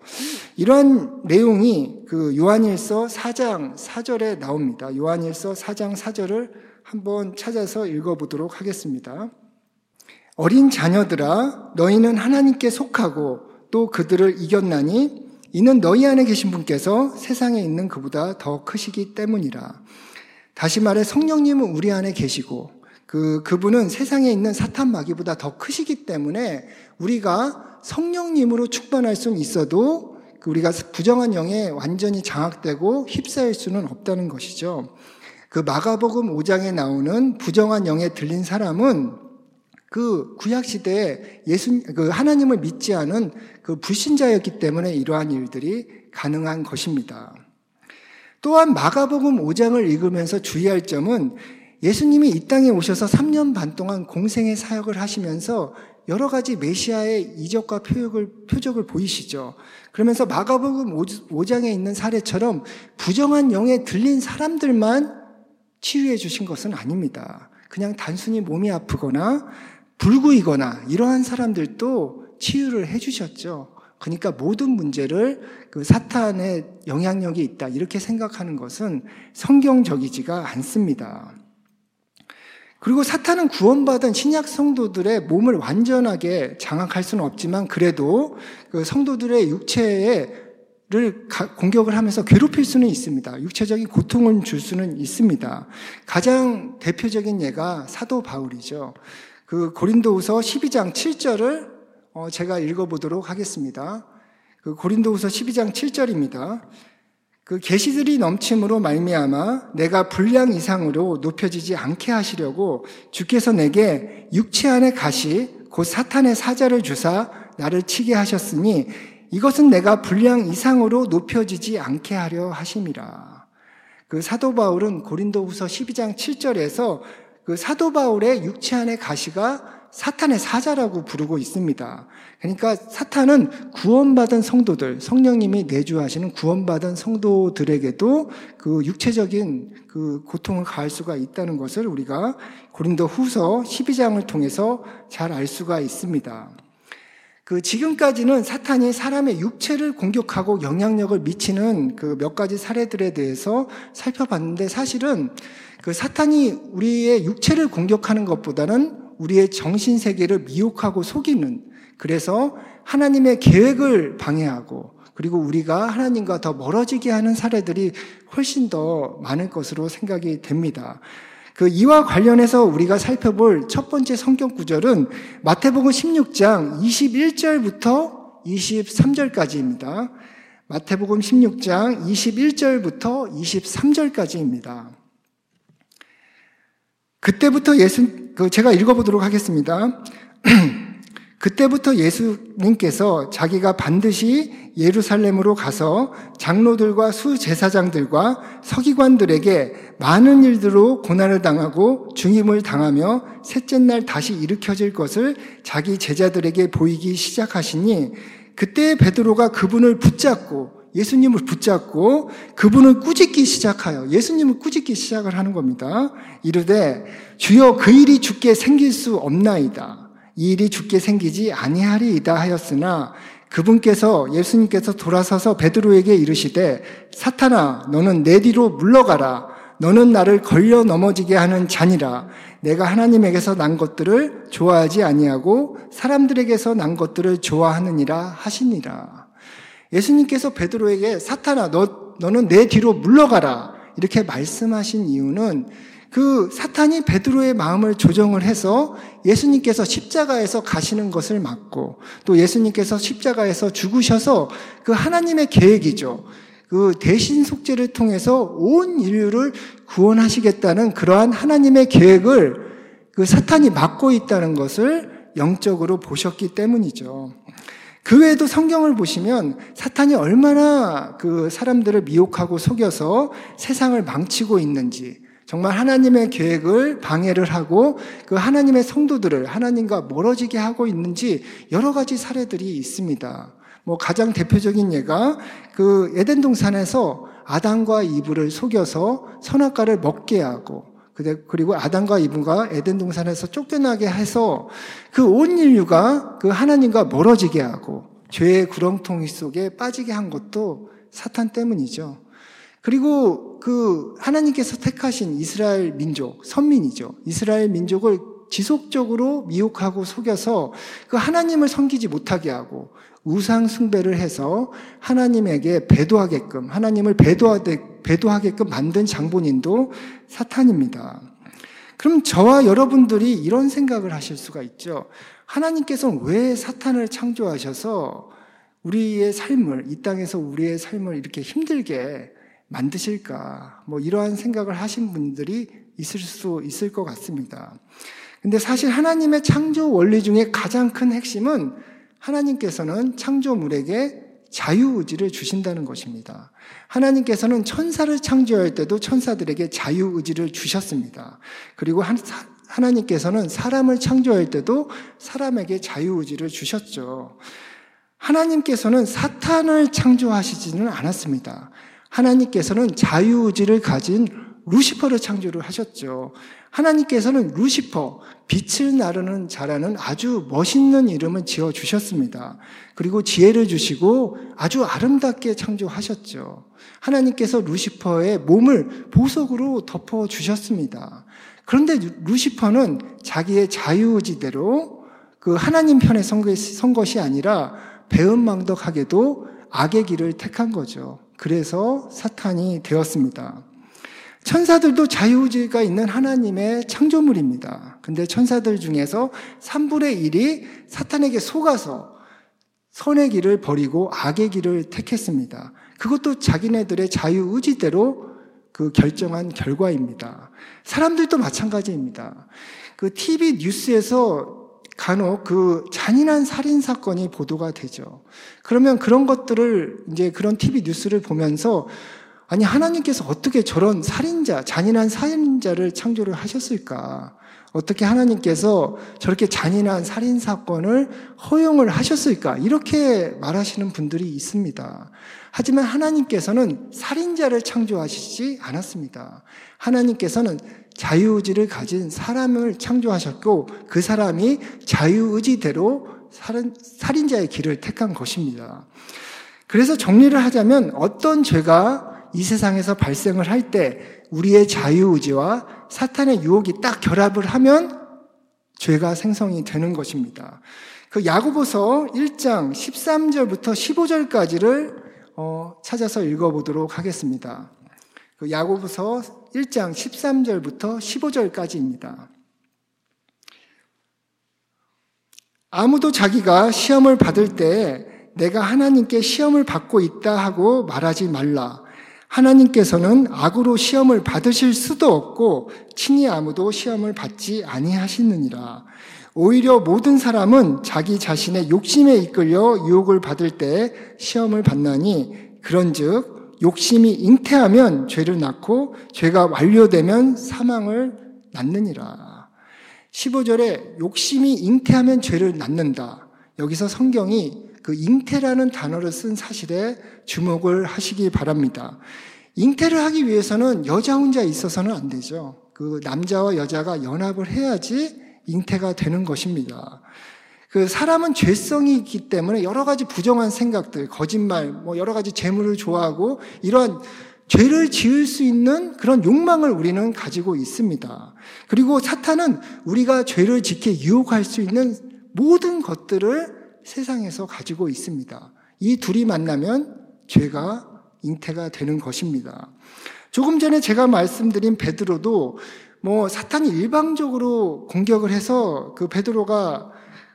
이러한 내용이 그 요한일서 사 장 사 절에 나옵니다. 요한일서 사 장 사 절을 한번 찾아서 읽어보도록 하겠습니다. 어린 자녀들아, 너희는 하나님께 속하고 또 그들을 이겼나니 이는 너희 안에 계신 분께서 세상에 있는 그보다 더 크시기 때문이라. 다시 말해 성령님은 우리 안에 계시고 그, 그분은 세상에 있는 사탄 마귀보다 더 크시기 때문에 우리가 성령님으로 충만할 수는 있어도 우리가 부정한 영에 완전히 장악되고 휩싸일 수는 없다는 것이죠. 그 마가복음 오 장에 나오는 부정한 영에 들린 사람은 그 구약시대에 예수, 그 하나님을 믿지 않은 그 불신자였기 때문에 이러한 일들이 가능한 것입니다. 또한 마가복음 오 장을 읽으면서 주의할 점은 예수님이 이 땅에 오셔서 삼 년 반 동안 공생의 사역을 하시면서 여러 가지 메시아의 이적과 표적을, 표적을 보이시죠. 그러면서 마가복음 오 장에 있는 사례처럼 부정한 영에 들린 사람들만 치유해 주신 것은 아닙니다. 그냥 단순히 몸이 아프거나 불구이거나 이러한 사람들도 치유를 해 주셨죠. 그러니까 모든 문제를 그 사탄의 영향력이 있다 이렇게 생각하는 것은 성경적이지가 않습니다. 그리고 사탄은 구원받은 신약 성도들의 몸을 완전하게 장악할 수는 없지만 그래도 그 성도들의 육체를 공격을 하면서 괴롭힐 수는 있습니다. 육체적인 고통을 줄 수는 있습니다. 가장 대표적인 예가 사도 바울이죠. 그 고린도후서 십이 장 칠 절을 제가 읽어보도록 하겠습니다. 그 고린도후서 십이 장 칠 절입니다. 그 계시들이 넘침으로 말미암아 내가 분량 이상으로 높여지지 않게 하시려고 주께서 내게 육체 안에 가시 곧 사탄의 사자를 주사 나를 치게 하셨으니 이것은 내가 분량 이상으로 높여지지 않게 하려 하심이라. 그 사도 바울은 고린도후서 십이 장 칠 절에서 그 사도 바울의 육체 안에 가시가 사탄의 사자라고 부르고 있습니다. 그러니까 사탄은 구원받은 성도들, 성령님이 내주하시는 구원받은 성도들에게도 그 육체적인 그 고통을 가할 수가 있다는 것을 우리가 고린도후서 십이 장을 통해서 잘 알 수가 있습니다. 그 지금까지는 사탄이 사람의 육체를 공격하고 영향력을 미치는 그 몇 가지 사례들에 대해서 살펴봤는데 사실은 그 사탄이 우리의 육체를 공격하는 것보다는 우리의 정신세계를 미혹하고 속이는, 그래서 하나님의 계획을 방해하고 그리고 우리가 하나님과 더 멀어지게 하는 사례들이 훨씬 더 많을 것으로 생각이 됩니다. 그 이와 관련해서 우리가 살펴볼 첫 번째 성경 구절은 마태복음 십육 장 이십일 절부터 이십삼 절까지입니다. 마태복음 십육 장 이십일 절부터 이십삼 절까지입니다. 그때부터 예수, 그 제가 읽어보도록 하겠습니다. 그때부터 예수님께서 자기가 반드시 예루살렘으로 가서 장로들과 수제사장들과 서기관들에게 많은 일들로 고난을 당하고 죽임을 당하며 셋째 날 다시 일으켜질 것을 자기 제자들에게 보이기 시작하시니 그때 베드로가 그분을 붙잡고 예수님을 붙잡고 그분을 꾸짖기 시작하여 예수님을 꾸짖기 시작을 하는 겁니다. 이르되 주여 그 일이 주께 생길 수 없나이다. 이 일이 주께 생기지 아니하리이다 하였으나 그분께서 예수님께서 돌아서서 베드로에게 이르시되 사탄아 너는 내 뒤로 물러가라. 너는 나를 걸려 넘어지게 하는 자니라. 내가 하나님에게서 난 것들을 좋아하지 아니하고 사람들에게서 난 것들을 좋아하느니라 하시니라. 예수님께서 베드로에게 사탄아 너, 너는 내 뒤로 물러가라 이렇게 말씀하신 이유는 그 사탄이 베드로의 마음을 조정을 해서 예수님께서 십자가에서 가시는 것을 막고 또 예수님께서 십자가에서 죽으셔서 그 하나님의 계획이죠. 그 대신 속죄를 통해서 온 인류를 구원하시겠다는 그러한 하나님의 계획을 그 사탄이 막고 있다는 것을 영적으로 보셨기 때문이죠. 그 외에도 성경을 보시면 사탄이 얼마나 그 사람들을 미혹하고 속여서 세상을 망치고 있는지 정말 하나님의 계획을 방해를 하고 그 하나님의 성도들을 하나님과 멀어지게 하고 있는지 여러 가지 사례들이 있습니다. 뭐 가장 대표적인 예가 그 에덴 동산에서 아담과 이브를 속여서 선악과를 먹게 하고 그리고 아담과 이브가 에덴 동산에서 쫓겨나게 해서 그 온 인류가 그 하나님과 멀어지게 하고 죄의 구렁텅이 속에 빠지게 한 것도 사탄 때문이죠. 그리고 그 하나님께서 택하신 이스라엘 민족, 선민이죠. 이스라엘 민족을 지속적으로 미혹하고 속여서 그 하나님을 섬기지 못하게 하고 우상 숭배를 해서 하나님에게 배도하게끔, 하나님을 배도하게, 배도하게끔 만든 장본인도 사탄입니다. 그럼 저와 여러분들이 이런 생각을 하실 수가 있죠. 하나님께서는 왜 사탄을 창조하셔서 우리의 삶을, 이 땅에서 우리의 삶을 이렇게 힘들게 만드실까? 뭐 이러한 생각을 하신 분들이 있을 수 있을 것 같습니다. 근데 사실 하나님의 창조 원리 중에 가장 큰 핵심은 하나님께서는 창조물에게 자유의지를 주신다는 것입니다. 하나님께서는 천사를 창조할 때도 천사들에게 자유의지를 주셨습니다. 그리고 하나님께서는 사람을 창조할 때도 사람에게 자유의지를 주셨죠. 하나님께서는 사탄을 창조하시지는 않았습니다. 하나님께서는 자유의지를 가진 루시퍼를 창조를 하셨죠. 하나님께서는 루시퍼, 빛을 나르는 자라는 아주 멋있는 이름을 지어주셨습니다. 그리고 지혜를 주시고 아주 아름답게 창조하셨죠. 하나님께서 루시퍼의 몸을 보석으로 덮어주셨습니다. 그런데 루시퍼는 자기의 자유의지대로 그 하나님 편에 선 것이 아니라 배은망덕하게도 악의 길을 택한 거죠. 그래서 사탄이 되었습니다. 천사들도 자유의지가 있는 하나님의 창조물입니다. 근데 천사들 중에서 삼분의 일이 사탄에게 속아서 선의 길을 버리고 악의 길을 택했습니다. 그것도 자기네들의 자유의지대로 그 결정한 결과입니다. 사람들도 마찬가지입니다. 그 티비 뉴스에서 간혹 그 잔인한 살인 사건이 보도가 되죠. 그러면 그런 것들을 이제 그런 티비 뉴스를 보면서 아니 하나님께서 어떻게 저런 살인자, 잔인한 살인자를 창조를 하셨을까? 어떻게 하나님께서 저렇게 잔인한 살인 사건을 허용을 하셨을까? 이렇게 말하시는 분들이 있습니다. 하지만 하나님께서는 살인자를 창조하시지 않았습니다. 하나님께서는 자유의지를 가진 사람을 창조하셨고 그 사람이 자유의지대로 살인, 살인자의 길을 택한 것입니다. 그래서 정리를 하자면 어떤 죄가 이 세상에서 발생을 할 때 우리의 자유의지와 사탄의 유혹이 딱 결합을 하면 죄가 생성이 되는 것입니다. 그 야고보서 일 장 십삼 절부터 십오 절까지를 어, 찾아서 읽어보도록 하겠습니다. 그 야고보서 일 장 십삼 절부터 십오 절까지입니다. 아무도 자기가 시험을 받을 때 내가 하나님께 시험을 받고 있다 하고 말하지 말라. 하나님께서는 악으로 시험을 받으실 수도 없고 친히 아무도 시험을 받지 아니하시느니라. 오히려 모든 사람은 자기 자신의 욕심에 이끌려 유혹을 받을 때 시험을 받나니 그런즉 욕심이 잉태하면 죄를 낳고 죄가 완료되면 사망을 낳느니라. 십오 절에 욕심이 잉태하면 죄를 낳는다. 여기서 성경이 그 잉태라는 단어를 쓴 사실에 주목을 하시기 바랍니다. 잉태를 하기 위해서는 여자 혼자 있어서는 안 되죠. 그 남자와 여자가 연합을 해야지 잉태가 되는 것입니다. 그 사람은 죄성이 있기 때문에 여러 가지 부정한 생각들, 거짓말, 뭐 여러 가지 재물을 좋아하고 이런 죄를 지을 수 있는 그런 욕망을 우리는 가지고 있습니다. 그리고 사탄은 우리가 죄를 짓게 유혹할 수 있는 모든 것들을 세상에서 가지고 있습니다. 이 둘이 만나면 죄가 잉태가 되는 것입니다. 조금 전에 제가 말씀드린 베드로도 뭐 사탄이 일방적으로 공격을 해서 그 베드로가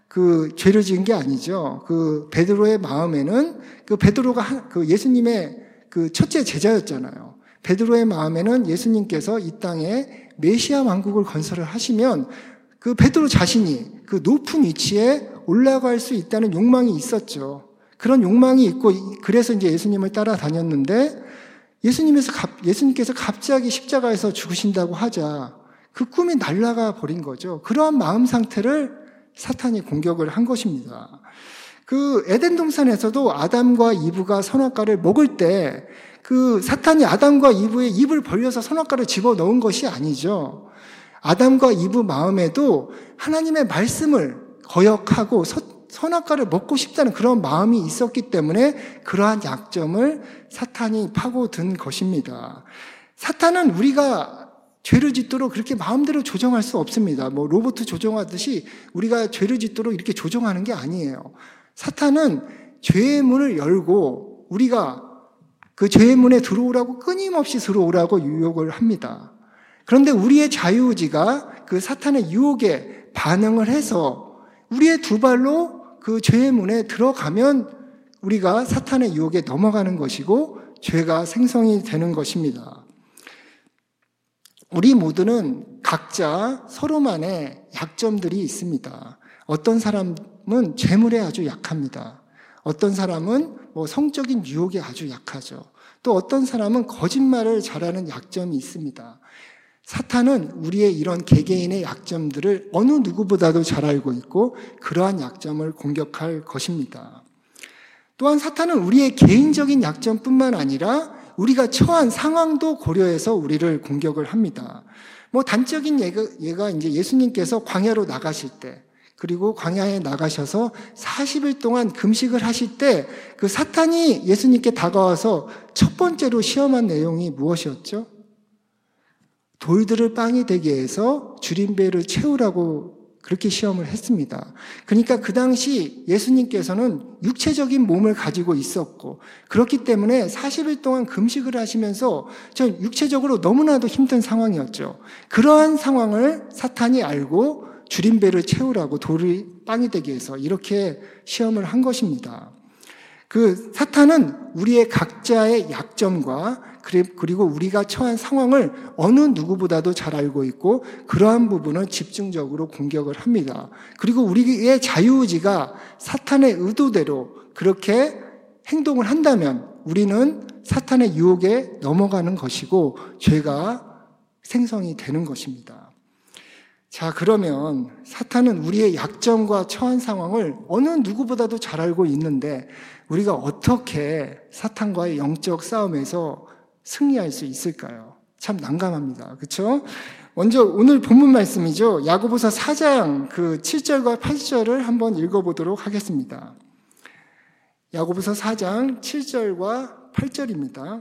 그 죄를 지은 게 아니죠. 그 베드로의 마음에는 그 베드로가 한, 그 예수님의 그 첫째 제자였잖아요. 베드로의 마음에는 예수님께서 이 땅에 메시아 왕국을 건설을 하시면 그 베드로 자신이 그 높은 위치에 올라갈 수 있다는 욕망이 있었죠. 그런 욕망이 있고 그래서 이제 예수님을 따라다녔는데 예수님에서 예수님께서 갑자기 십자가에서 죽으신다고 하자 그 꿈이 날아가 버린 거죠. 그러한 마음 상태를 사탄이 공격을 한 것입니다. 그 에덴 동산에서도 아담과 이브가 선악과를 먹을 때 그 사탄이 아담과 이브의 입을 벌려서 선악과를 집어넣은 것이 아니죠. 아담과 이브 마음에도 하나님의 말씀을 거역하고 선악과를 먹고 싶다는 그런 마음이 있었기 때문에 그러한 약점을 사탄이 파고든 것입니다. 사탄은 우리가 죄를 짓도록 그렇게 마음대로 조정할 수 없습니다. 뭐 로봇 조정하듯이 우리가 죄를 짓도록 이렇게 조정하는 게 아니에요. 사탄은 죄의 문을 열고 우리가 그 죄의 문에 들어오라고 끊임없이 들어오라고 유혹을 합니다. 그런데 우리의 자유의지가 그 사탄의 유혹에 반응을 해서 우리의 두 발로 그 죄의 문에 들어가면 우리가 사탄의 유혹에 넘어가는 것이고 죄가 생성이 되는 것입니다. 우리 모두는 각자 서로만의 약점들이 있습니다. 어떤 사람은 재물에 아주 약합니다. 어떤 사람은 뭐 성적인 유혹에 아주 약하죠. 또 어떤 사람은 거짓말을 잘하는 약점이 있습니다. 사탄은 우리의 이런 개개인의 약점들을 어느 누구보다도 잘 알고 있고 그러한 약점을 공격할 것입니다. 또한 사탄은 우리의 개인적인 약점뿐만 아니라 우리가 처한 상황도 고려해서 우리를 공격을 합니다. 뭐 단적인 예가, 예가 이제 예수님께서 광야로 나가실 때, 그리고 광야에 나가셔서 사십 일 동안 금식을 하실 때 그 사탄이 예수님께 다가와서 첫 번째로 시험한 내용이 무엇이었죠? 돌들을 빵이 되게 해서 주린배를 채우라고 그렇게 시험을 했습니다. 그러니까 그 당시 예수님께서는 육체적인 몸을 가지고 있었고 그렇기 때문에 사십 일 동안 금식을 하시면서 저 육체적으로 너무나도 힘든 상황이었죠. 그러한 상황을 사탄이 알고 주린배를 채우라고 돌이 빵이 되게 해서 이렇게 시험을 한 것입니다. 그 사탄은 우리의 각자의 약점과 그리고 우리가 처한 상황을 어느 누구보다도 잘 알고 있고 그러한 부분을 집중적으로 공격을 합니다. 그리고 우리의 자유의지가 사탄의 의도대로 그렇게 행동을 한다면 우리는 사탄의 유혹에 넘어가는 것이고 죄가 생성이 되는 것입니다. 자, 그러면 사탄은 우리의 약점과 처한 상황을 어느 누구보다도 잘 알고 있는데 우리가 어떻게 사탄과의 영적 싸움에서 승리할 수 있을까요? 참 난감합니다. 그렇죠? 먼저 오늘 본문 말씀이죠. 야고보서 사 장 그 칠 절과 팔 절을 한번 읽어보도록 하겠습니다. 야고보서 사 장 칠 절과 팔 절입니다.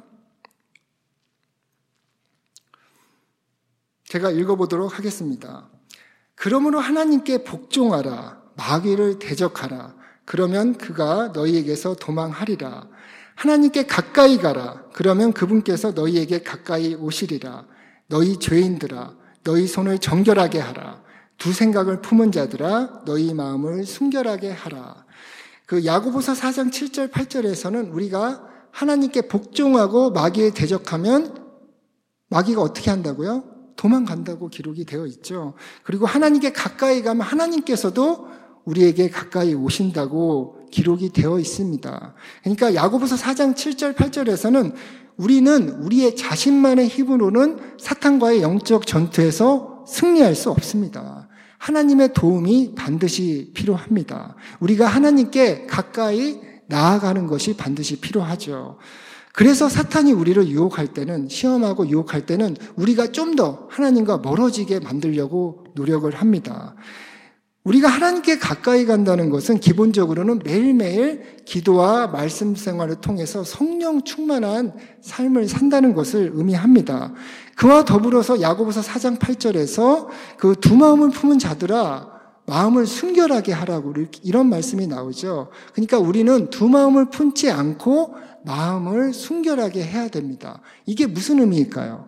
제가 읽어보도록 하겠습니다. 그러므로 하나님께 복종하라. 마귀를 대적하라. 그러면 그가 너희에게서 도망하리라. 하나님께 가까이 가라. 그러면 그분께서 너희에게 가까이 오시리라. 너희 죄인들아, 너희 손을 정결하게 하라. 두 생각을 품은 자들아, 너희 마음을 순결하게 하라. 그 야고보서 사 장 칠 절 팔 절에서는 우리가 하나님께 복종하고 마귀에 대적하면 마귀가 어떻게 한다고요? 도망간다고 기록이 되어 있죠. 그리고 하나님께 가까이 가면 하나님께서도 우리에게 가까이 오신다고 기록이 되어 있습니다. 그러니까 야고보서 사 장 칠 절 팔 절에서는 우리는 우리의 자신만의 힘으로는 사탄과의 영적 전투에서 승리할 수 없습니다. 하나님의 도움이 반드시 필요합니다. 우리가 하나님께 가까이 나아가는 것이 반드시 필요하죠. 그래서 사탄이 우리를 유혹할 때는, 시험하고 유혹할 때는 우리가 좀 더 하나님과 멀어지게 만들려고 노력을 합니다. 우리가 하나님께 가까이 간다는 것은 기본적으로는 매일매일 기도와 말씀 생활을 통해서 성령 충만한 삶을 산다는 것을 의미합니다. 그와 더불어서 야고보서 사 장 팔 절에서 그 두 마음을 품은 자들아 마음을 순결하게 하라고 이런 말씀이 나오죠. 그러니까 우리는 두 마음을 품지 않고 마음을 순결하게 해야 됩니다. 이게 무슨 의미일까요?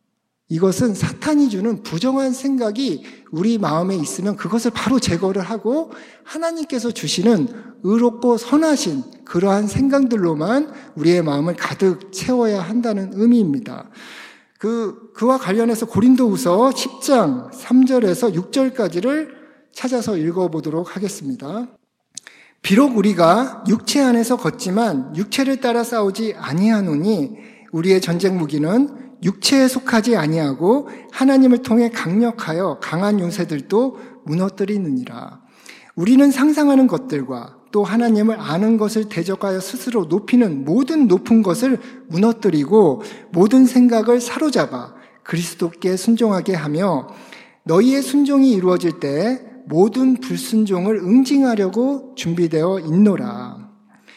이것은 사탄이 주는 부정한 생각이 우리 마음에 있으면 그것을 바로 제거를 하고 하나님께서 주시는 의롭고 선하신 그러한 생각들로만 우리의 마음을 가득 채워야 한다는 의미입니다. 그, 그와 관련해서 고린도후서 십 장 삼 절에서 육 절까지를 찾아서 읽어보도록 하겠습니다. 비록 우리가 육체 안에서 걷지만 육체를 따라 싸우지 아니하노니 우리의 전쟁 무기는 육체에 속하지 아니하고 하나님을 통해 강력하여 강한 요새들도 무너뜨리느니라. 우리는 상상하는 것들과 또 하나님을 아는 것을 대적하여 스스로 높이는 모든 높은 것을 무너뜨리고 모든 생각을 사로잡아 그리스도께 순종하게 하며 너희의 순종이 이루어질 때 모든 불순종을 응징하려고 준비되어 있노라.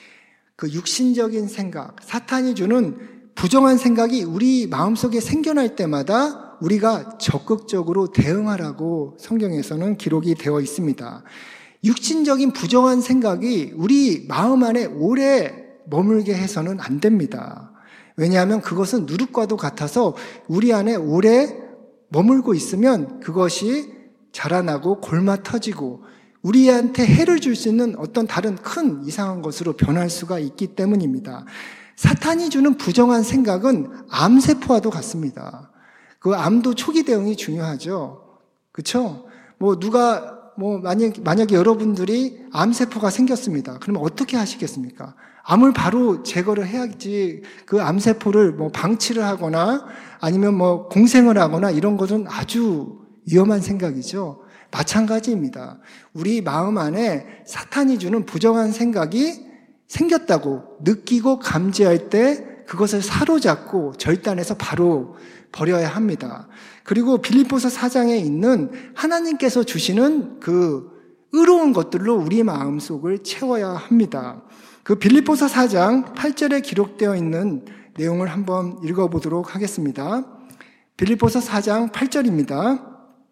그 육신적인 생각, 사탄이 주는 부정한 생각이 우리 마음속에 생겨날 때마다 우리가 적극적으로 대응하라고 성경에서는 기록이 되어 있습니다. 육신적인 부정한 생각이 우리 마음 안에 오래 머물게 해서는 안 됩니다. 왜냐하면 그것은 누룩과도 같아서 우리 안에 오래 머물고 있으면 그것이 자라나고 골마 터지고 우리한테 해를 줄 수 있는 어떤 다른 큰 이상한 것으로 변할 수가 있기 때문입니다. 사탄이 주는 부정한 생각은 암세포와도 같습니다. 그 암도 초기 대응이 중요하죠. 그렇죠? 뭐 누가 뭐 만약 만약에 여러분들이 암세포가 생겼습니다. 그러면 어떻게 하시겠습니까? 암을 바로 제거를 해야지. 그 암세포를 뭐 방치를 하거나 아니면 뭐 공생을 하거나 이런 것은 아주 위험한 생각이죠. 마찬가지입니다. 우리 마음 안에 사탄이 주는 부정한 생각이 생겼다고 느끼고 감지할 때 그것을 사로잡고 절단해서 바로 버려야 합니다. 그리고 빌립보서 사 장에 있는 하나님께서 주시는 그 의로운 것들로 우리 마음속을 채워야 합니다. 그 빌립보서 사 장 팔 절에 기록되어 있는 내용을 한번 읽어보도록 하겠습니다. 빌립보서 사 장 팔 절입니다.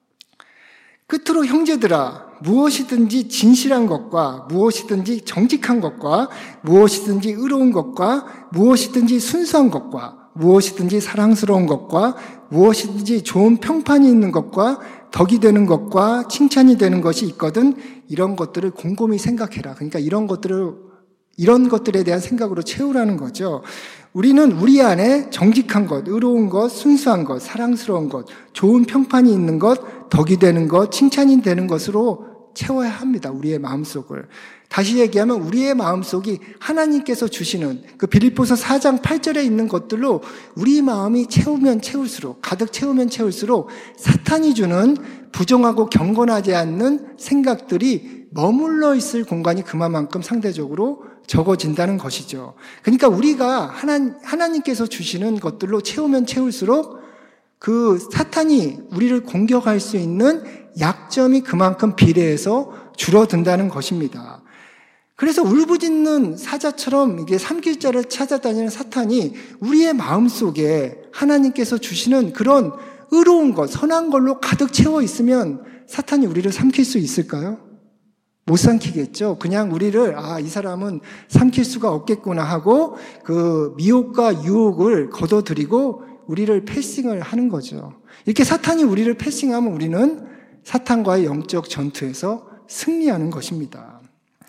끝으로 형제들아 무엇이든지 진실한 것과 무엇이든지 정직한 것과 무엇이든지 의로운 것과 무엇이든지 순수한 것과 무엇이든지 사랑스러운 것과 무엇이든지 좋은 평판이 있는 것과 덕이 되는 것과 칭찬이 되는 것이 있거든 이런 것들을 곰곰이 생각해라. 그러니까 이런 것들을 이런 것들에 대한 생각으로 채우라는 거죠. 우리는 우리 안에 정직한 것, 의로운 것, 순수한 것, 사랑스러운 것, 좋은 평판이 있는 것, 덕이 되는 것, 칭찬이 되는 것으로 채워야 합니다. 우리의 마음속을. 다시 얘기하면 우리의 마음속이 하나님께서 주시는 그 빌립보서 사 장 팔 절에 있는 것들로 우리 마음이 채우면 채울수록, 가득 채우면 채울수록 사탄이 주는 부정하고 경건하지 않는 생각들이 머물러 있을 공간이 그만큼 상대적으로 적어진다는 것이죠. 그러니까 우리가 하나, 하나님께서 주시는 것들로 채우면 채울수록 그 사탄이 우리를 공격할 수 있는 약점이 그만큼 비례해서 줄어든다는 것입니다. 그래서 울부짖는 사자처럼 이게 삼킬자를 찾아다니는 사탄이 우리의 마음속에 하나님께서 주시는 그런 의로운 것, 선한 걸로 가득 채워 있으면 사탄이 우리를 삼킬 수 있을까요? 못 삼키겠죠. 그냥 우리를 아, 이 사람은 삼킬 수가 없겠구나 하고 그 미혹과 유혹을 거둬들이고 우리를 패싱을 하는 거죠. 이렇게 사탄이 우리를 패싱하면 우리는 사탄과의 영적 전투에서 승리하는 것입니다.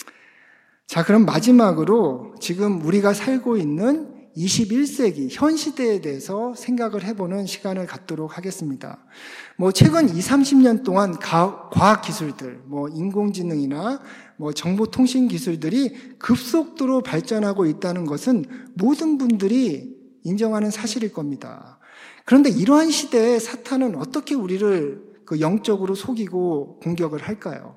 자, 그럼 마지막으로 지금 우리가 살고 있는 이십일 세기 현 시대에 대해서 생각을 해보는 시간을 갖도록 하겠습니다. 뭐 최근 이삼십 년 동안 과학 기술들, 뭐 인공지능이나 뭐 정보통신 기술들이 급속도로 발전하고 있다는 것은 모든 분들이 인정하는 사실일 겁니다. 그런데 이러한 시대에 사탄은 어떻게 우리를 그 영적으로 속이고 공격을 할까요?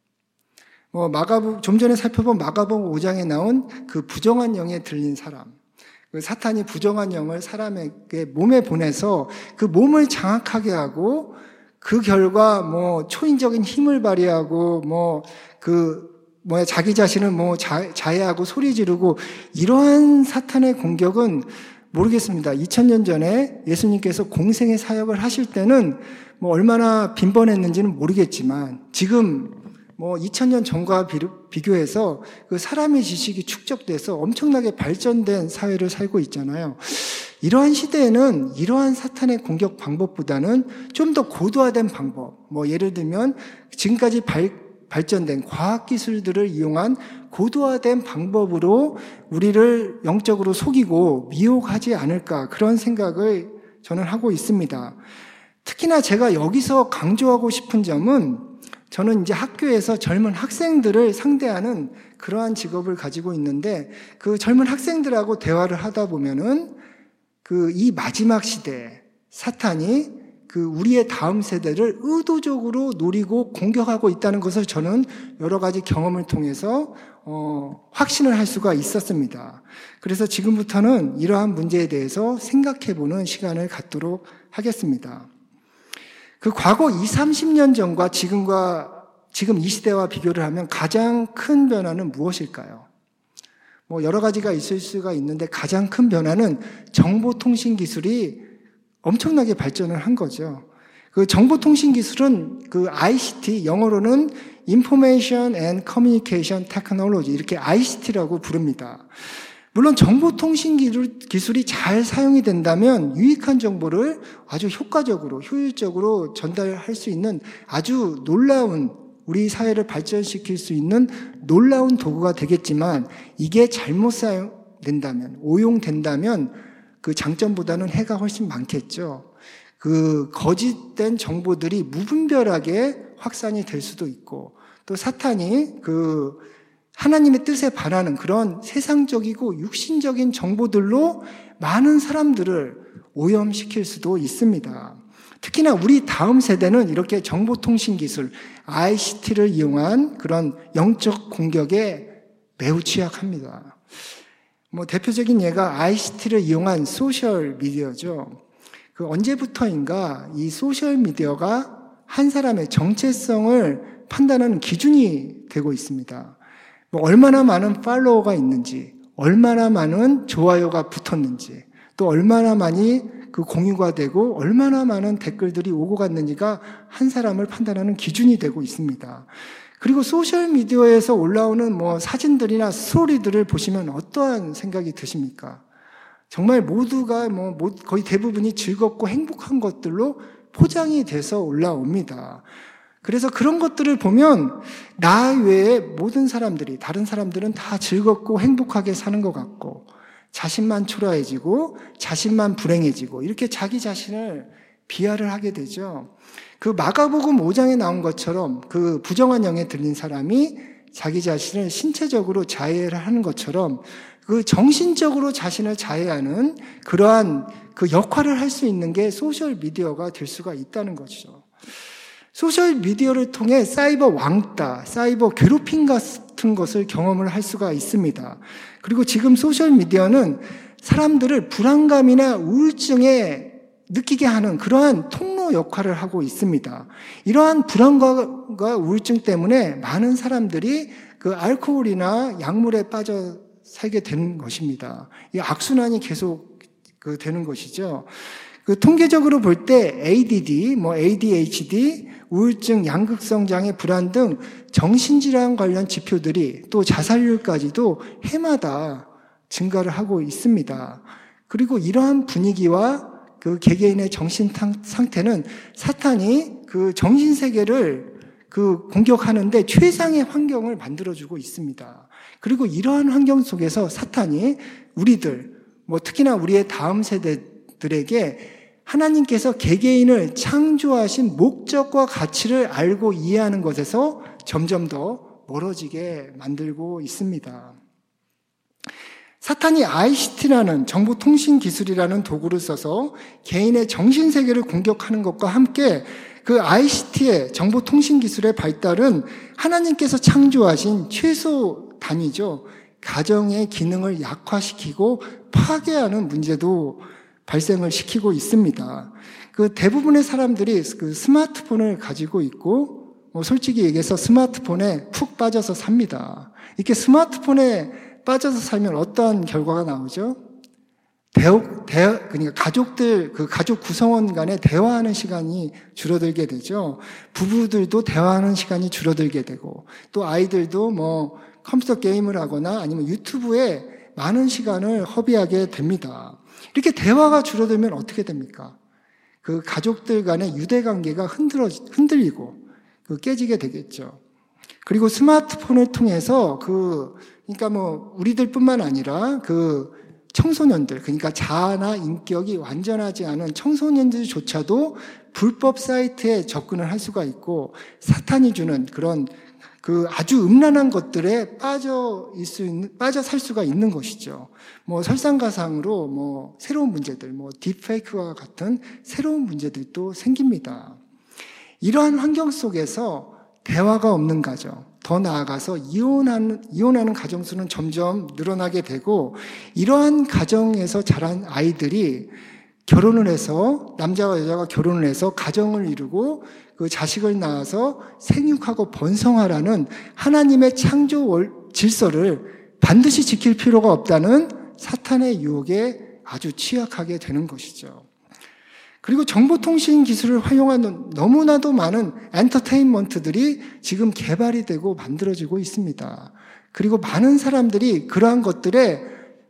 뭐 마가복 좀 전에 살펴본 마가복음 오 장에 나온 그 부정한 영에 들린 사람, 그 사탄이 부정한 영을 사람에게 몸에 보내서 그 몸을 장악하게 하고 그 결과 뭐 초인적인 힘을 발휘하고 뭐 그 뭐야 자기 자신을 뭐 자, 자해하고 소리 지르고 이러한 사탄의 공격은 모르겠습니다. 이천 년 전에 예수님께서 공생의 사역을 하실 때는 뭐 얼마나 빈번했는지는 모르겠지만 지금 뭐 이천 년 전과 비교해서 그 사람의 지식이 축적돼서 엄청나게 발전된 사회를 살고 있잖아요. 이러한 시대에는 이러한 사탄의 공격 방법보다는 좀 더 고도화된 방법, 뭐 예를 들면 지금까지 발, 발전된 과학기술들을 이용한 고도화된 방법으로 우리를 영적으로 속이고 미혹하지 않을까, 그런 생각을 저는 하고 있습니다. 특히나 제가 여기서 강조하고 싶은 점은 저는 이제 학교에서 젊은 학생들을 상대하는 그러한 직업을 가지고 있는데 그 젊은 학생들하고 대화를 하다 보면은 그 이 마지막 시대에 사탄이 그 우리의 다음 세대를 의도적으로 노리고 공격하고 있다는 것을 저는 여러 가지 경험을 통해서 어, 확신을 할 수가 있었습니다. 그래서 지금부터는 이러한 문제에 대해서 생각해보는 시간을 갖도록 하겠습니다. 그 과거 이삼십 년 전과 지금과 지금 이 시대와 비교를 하면 가장 큰 변화는 무엇일까요? 뭐 여러 가지가 있을 수가 있는데 가장 큰 변화는 정보통신 기술이 엄청나게 발전을 한 거죠. 그 정보통신 기술은 그 아이씨티, 영어로는 Information and Communication Technology, 이렇게 아이씨티라고 부릅니다. 물론 정보통신 기술이 잘 사용이 된다면 유익한 정보를 아주 효과적으로, 효율적으로 전달할 수 있는 아주 놀라운, 우리 사회를 발전시킬 수 있는 놀라운 도구가 되겠지만 이게 잘못 사용된다면, 오용된다면 그 장점보다는 해가 훨씬 많겠죠. 그 거짓된 정보들이 무분별하게 확산이 될 수도 있고, 또 사탄이 그 하나님의 뜻에 반하는 그런 세상적이고 육신적인 정보들로 많은 사람들을 오염시킬 수도 있습니다. 특히나 우리 다음 세대는 이렇게 정보통신 기술, 아이씨티를 이용한 그런 영적 공격에 매우 취약합니다. 뭐 대표적인 예가 아이씨티를 이용한 소셜 미디어죠. 그 언제부터인가 이 소셜 미디어가 한 사람의 정체성을 판단하는 기준이 되고 있습니다. 뭐 얼마나 많은 팔로워가 있는지, 얼마나 많은 좋아요가 붙었는지, 또 얼마나 많이 그 공유가 되고 얼마나 많은 댓글들이 오고 갔는지가 한 사람을 판단하는 기준이 되고 있습니다. 그리고 소셜미디어에서 올라오는 뭐 사진들이나 스토리들을 보시면 어떠한 생각이 드십니까? 정말 모두가 뭐 거의 대부분이 즐겁고 행복한 것들로 포장이 돼서 올라옵니다. 그래서 그런 것들을 보면 나 외에 모든 사람들이, 다른 사람들은 다 즐겁고 행복하게 사는 것 같고 자신만 초라해지고 자신만 불행해지고 이렇게 자기 자신을 비하를 하게 되죠. 그 마가복음 오 장에 나온 것처럼 그 부정한 영에 들린 사람이 자기 자신을 신체적으로 자해를 하는 것처럼 그 정신적으로 자신을 자해하는 그러한 그 역할을 할 수 있는 게 소셜미디어가 될 수가 있다는 것이죠. 소셜미디어를 통해 사이버 왕따, 사이버 괴롭힘 같은 것을 경험을 할 수가 있습니다. 그리고 지금 소셜미디어는 사람들을 불안감이나 우울증에 느끼게 하는 그러한 통로 역할을 하고 있습니다. 이러한 불안과 우울증 때문에 많은 사람들이 그 알코올이나 약물에 빠져 살게 되는 것입니다. 이 악순환이 계속 그 되는 것이죠. 그 통계적으로 볼 때 에이디디, 뭐 에이디에이치디, 우울증, 양극성 장애, 불안 등 정신질환 관련 지표들이 또 자살률까지도 해마다 증가를 하고 있습니다. 그리고 이러한 분위기와 그 개개인의 정신 상태는 사탄이 그 정신 세계를 그 공격하는데 최상의 환경을 만들어주고 있습니다. 그리고 이러한 환경 속에서 사탄이 우리들, 뭐 특히나 우리의 다음 세대들에게 하나님께서 개개인을 창조하신 목적과 가치를 알고 이해하는 것에서 점점 더 멀어지게 만들고 있습니다. 사탄이 아이씨티라는 정보통신 기술이라는 도구를 써서 개인의 정신세계를 공격하는 것과 함께 그 아이씨티의 정보통신기술의 발달은 하나님께서 창조하신 최소 단위죠. 가정의 기능을 약화시키고 파괴하는 문제도 발생을 시키고 있습니다. 그 대부분의 사람들이 그 스마트폰을 가지고 있고, 뭐 솔직히 얘기해서 스마트폰에 푹 빠져서 삽니다. 이렇게 스마트폰에 빠져서 살면 어떠한 결과가 나오죠? 대화, 대화, 그러니까 가족들, 그 가족 구성원 간에 대화하는 시간이 줄어들게 되죠. 부부들도 대화하는 시간이 줄어들게 되고, 또 아이들도 뭐 컴퓨터 게임을 하거나 아니면 유튜브에 많은 시간을 허비하게 됩니다. 이렇게 대화가 줄어들면 어떻게 됩니까? 그 가족들 간의 유대 관계가 흔들어, 흔들리고 그 깨지게 되겠죠. 그리고 스마트폰을 통해서 그, 그러니까 뭐 우리들뿐만 아니라 그 청소년들, 그러니까 자아나 인격이 완전하지 않은 청소년들조차도 불법 사이트에 접근을 할 수가 있고, 사탄이 주는 그런 그 아주 음란한 것들에 빠져 있을 수 있는, 빠져 살 수가 있는 것이죠. 뭐 설상가상으로 뭐 새로운 문제들, 뭐 딥페이크와 같은 새로운 문제들도 생깁니다. 이러한 환경 속에서 대화가 없는 가정, 더 나아가서 이혼하는, 이혼하는 가정 수는 점점 늘어나게 되고, 이러한 가정에서 자란 아이들이 결혼을 해서, 남자와 여자가 결혼을 해서 가정을 이루고 그 자식을 낳아서 생육하고 번성하라는 하나님의 창조 질서를 반드시 지킬 필요가 없다는 사탄의 유혹에 아주 취약하게 되는 것이죠. 그리고 정보통신 기술을 활용하는 너무나도 많은 엔터테인먼트들이 지금 개발이 되고 만들어지고 있습니다. 그리고 많은 사람들이 그러한 것들에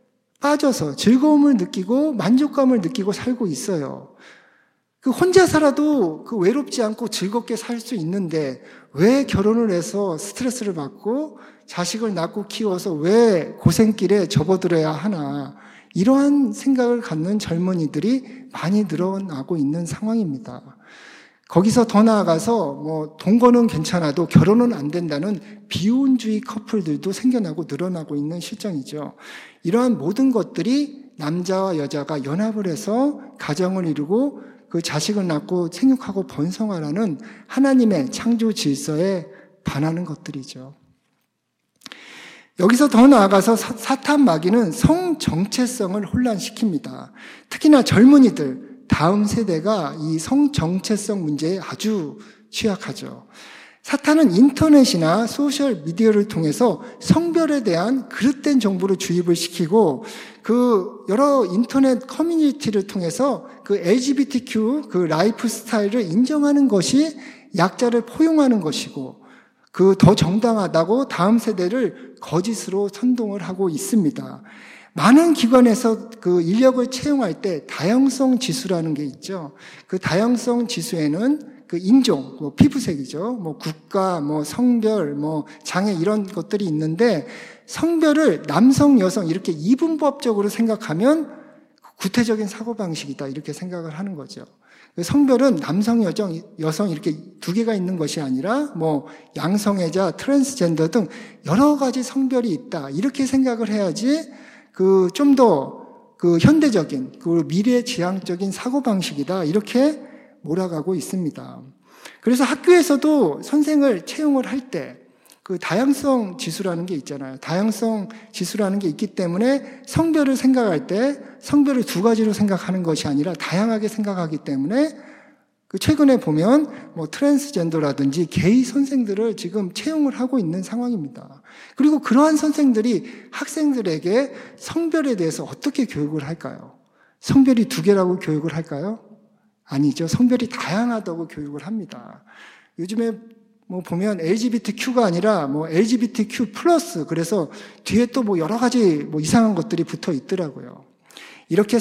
빠져서 즐거움을 느끼고 만족감을 느끼고 살고 있어요. 그 혼자 살아도 그 외롭지 않고 즐겁게 살 수 있는데 왜 결혼을 해서 스트레스를 받고 자식을 낳고 키워서 왜 고생길에 접어들어야 하나, 이러한 생각을 갖는 젊은이들이 많이 늘어나고 있는 상황입니다. 거기서 더 나아가서 뭐 동거는 괜찮아도 결혼은 안 된다는 비혼주의 커플들도 생겨나고 늘어나고 있는 실정이죠. 이러한 모든 것들이 남자와 여자가 연합을 해서 가정을 이루고 그 자식을 낳고 생육하고 번성하라는 하나님의 창조 질서에 반하는 것들이죠. 여기서 더 나아가서 사탄 마귀는 성 정체성을 혼란시킵니다. 특히나 젊은이들, 다음 세대가 이 성 정체성 문제에 아주 취약하죠. 사탄은 인터넷이나 소셜 미디어를 통해서 성별에 대한 그릇된 정보를 주입을 시키고, 그 여러 인터넷 커뮤니티를 통해서 그 엘지비티큐 그 라이프 스타일을 인정하는 것이 약자를 포용하는 것이고, 그 더 정당하다고 다음 세대를 거짓으로 선동을 하고 있습니다. 많은 기관에서 그 인력을 채용할 때 다양성 지수라는 게 있죠. 그 다양성 지수에는 그 인종, 뭐 피부색이죠. 뭐 국가, 뭐 성별, 뭐 장애 이런 것들이 있는데, 성별을 남성, 여성 이렇게 이분법적으로 생각하면 구태적인 사고방식이다 이렇게 생각을 하는 거죠. 성별은 남성, 여성, 여성 이렇게 두 개가 있는 것이 아니라 뭐 양성애자, 트랜스젠더 등 여러 가지 성별이 있다 이렇게 생각을 해야지 그 좀 더 그 현대적인 그 미래지향적인 사고방식이다 이렇게 몰아가고 있습니다. 그래서 학교에서도 선생을 채용을 할 때 그 다양성 지수라는 게 있잖아요. 다양성 지수라는 게 있기 때문에 성별을 생각할 때 성별을 두 가지로 생각하는 것이 아니라 다양하게 생각하기 때문에 그 최근에 보면 뭐 트랜스젠더라든지 게이 선생들을 지금 채용을 하고 있는 상황입니다. 그리고 그러한 선생들이 학생들에게 성별에 대해서 어떻게 교육을 할까요? 성별이 두 개라고 교육을 할까요? 아니죠. 성별이 다양하다고 교육을 합니다. 요즘에 뭐 보면 엘지비티큐가 아니라 뭐 엘지비티큐 플러스, 그래서 뒤에 또 뭐 여러 가지 뭐 이상한 것들이 붙어 있더라고요. 이렇게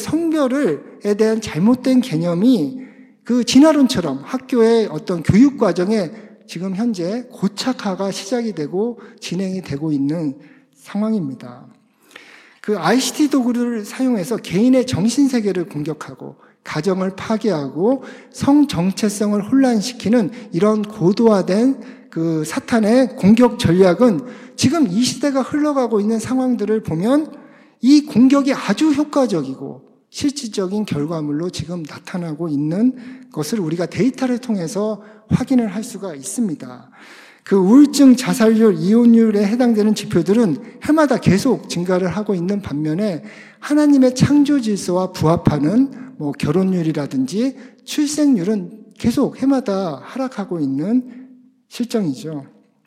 성별에 대한 잘못된 개념이 그 진화론처럼 학교의 어떤 교육 과정에 지금 현재 고착화가 시작이 되고 진행이 되고 있는 상황입니다. 그 아이씨티 도구를 사용해서 개인의 정신세계를 공격하고 가정을 파괴하고 성 정체성을 혼란시키는 이런 고도화된 그 사탄의 공격 전략은 지금 이 시대가 흘러가고 있는 상황들을 보면 이 공격이 아주 효과적이고 실질적인 결과물로 지금 나타나고 있는 것을 우리가 데이터를 통해서 확인을 할 수가 있습니다. 그 우울증, 자살률, 이혼율에 해당되는 지표들은 해마다 계속 증가를 하고 있는 반면에 하나님의 창조 질서와 부합하는 뭐 결혼율이라든지 출생률은 계속 해마다 하락하고 있는 실정이죠.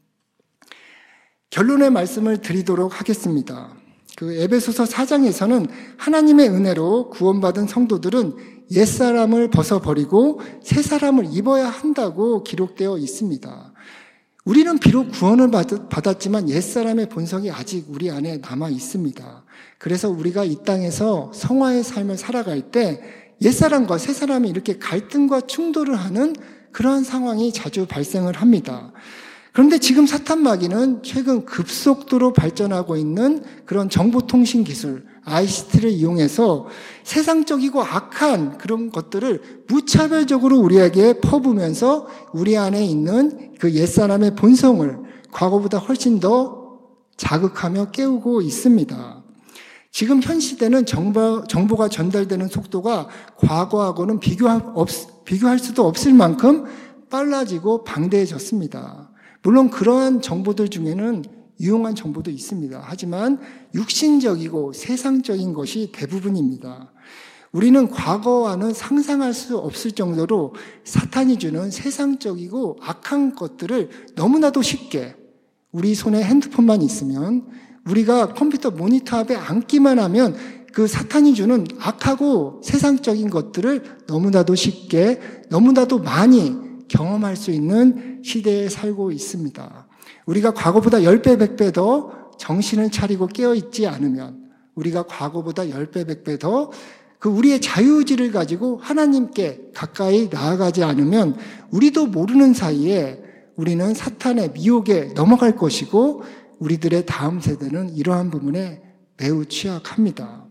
결론의 말씀을 드리도록 하겠습니다. 그 에베소서 사 장에서는 하나님의 은혜로 구원받은 성도들은 옛사람을 벗어버리고 새 사람을 입어야 한다고 기록되어 있습니다. 우리는 비록 구원을 받았지만 옛사람의 본성이 아직 우리 안에 남아 있습니다. 그래서 우리가 이 땅에서 성화의 삶을 살아갈 때 옛사람과 새사람이 이렇게 갈등과 충돌을 하는 그러한 상황이 자주 발생을 합니다. 그런데 지금 사탄 마귀는 최근 급속도로 발전하고 있는 그런 정보통신 기술, 아이씨티를 이용해서 세상적이고 악한 그런 것들을 무차별적으로 우리에게 퍼부면서 우리 안에 있는 그 옛사람의 본성을 과거보다 훨씬 더 자극하며 깨우고 있습니다. 지금 현 시대는 정보, 정보가 전달되는 속도가 과거하고는 비교할, 없, 비교할 수도 없을 만큼 빨라지고 방대해졌습니다. 물론 그러한 정보들 중에는 유용한 정보도 있습니다. 하지만 육신적이고 세상적인 것이 대부분입니다. 우리는 과거와는 상상할 수 없을 정도로 사탄이 주는 세상적이고 악한 것들을 너무나도 쉽게 우리 손에 핸드폰만 있으면 우리가 컴퓨터 모니터 앞에 앉기만 하면 그 사탄이 주는 악하고 세상적인 것들을 너무나도 쉽게 너무나도 많이 경험할 수 있는 시대에 살고 있습니다. 우리가 과거보다 십 배, 백 배 더 정신을 차리고 깨어있지 않으면 우리가 과거보다 십 배, 백 배 더 그 우리의 자유의지를 가지고 하나님께 가까이 나아가지 않으면 우리도 모르는 사이에 우리는 사탄의 미혹에 넘어갈 것이고 우리들의 다음 세대는 이러한 부분에 매우 취약합니다.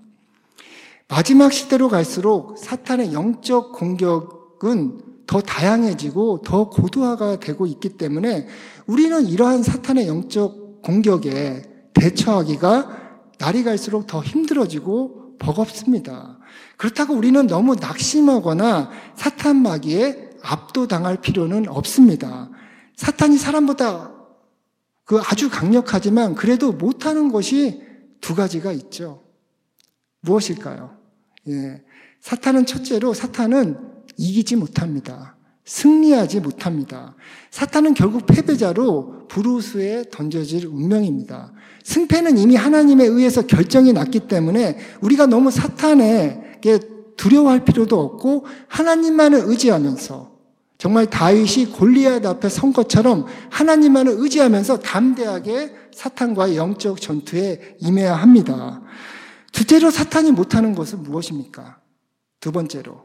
마지막 시대로 갈수록 사탄의 영적 공격은 더 다양해지고 더 고도화가 되고 있기 때문에 우리는 이러한 사탄의 영적 공격에 대처하기가 날이 갈수록 더 힘들어지고 버겁습니다. 그렇다고 우리는 너무 낙심하거나 사탄 마귀에 압도당할 필요는 없습니다. 사탄이 사람보다 그 아주 강력하지만 그래도 못하는 것이 두 가지가 있죠. 무엇일까요? 예. 사탄은 첫째로 사탄은 이기지 못합니다. 승리하지 못합니다. 사탄은 결국 패배자로 브루스에 던져질 운명입니다. 승패는 이미 하나님에 의해서 결정이 났기 때문에 우리가 너무 사탄에게 두려워할 필요도 없고 하나님만을 의지하면서 정말 다윗이 골리앗 앞에 선 것처럼 하나님만을 의지하면서 담대하게 사탄과의 영적 전투에 임해야 합니다. 둘째로 사탄이 못하는 것은 무엇입니까? 두 번째로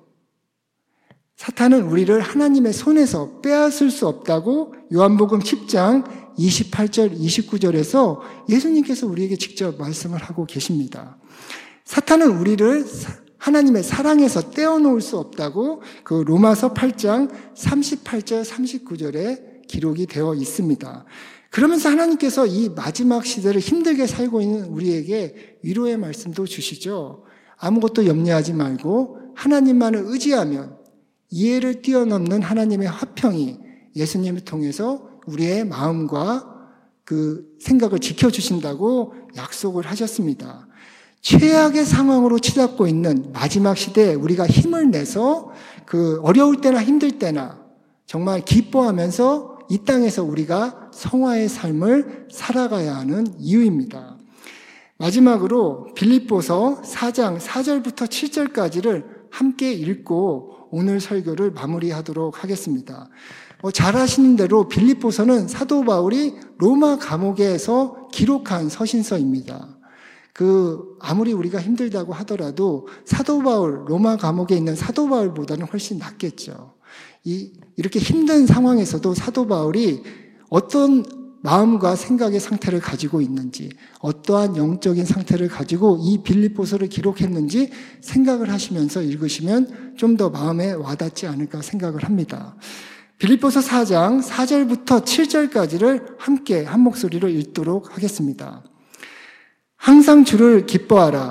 사탄은 우리를 하나님의 손에서 빼앗을 수 없다고 요한복음 십 장 이십팔 절 이십구 절에서 예수님께서 우리에게 직접 말씀을 하고 계십니다. 사탄은 우리를 하나님의 사랑에서 떼어놓을 수 없다고 그 로마서 팔 장 삼십팔 절 삼십구 절에 기록이 되어 있습니다. 그러면서 하나님께서 이 마지막 시대를 힘들게 살고 있는 우리에게 위로의 말씀도 주시죠. 아무것도 염려하지 말고 하나님만을 의지하면 이해를 뛰어넘는 하나님의 화평이 예수님을 통해서 우리의 마음과 그 생각을 지켜주신다고 약속을 하셨습니다. 최악의 상황으로 치닫고 있는 마지막 시대에 우리가 힘을 내서 그 어려울 때나 힘들 때나 정말 기뻐하면서 이 땅에서 우리가 성화의 삶을 살아가야 하는 이유입니다. 마지막으로 빌립보서 사 장 사 절부터 칠 절까지를 함께 읽고 오늘 설교를 마무리하도록 하겠습니다. 뭐 잘 아시는 대로 빌립보서는 사도 바울이 로마 감옥에서 기록한 서신서입니다. 그 아무리 우리가 힘들다고 하더라도 사도 바울, 로마 감옥에 있는 사도 바울보다는 훨씬 낫겠죠. 이 이렇게 힘든 상황에서도 사도 바울이 어떤 마음과 생각의 상태를 가지고 있는지, 어떠한 영적인 상태를 가지고 이 빌립보서를 기록했는지 생각을 하시면서 읽으시면 좀 더 마음에 와닿지 않을까 생각을 합니다. 빌립보서 사 장 사 절부터 칠 절까지를 함께 한 목소리로 읽도록 하겠습니다. 항상 주를 기뻐하라.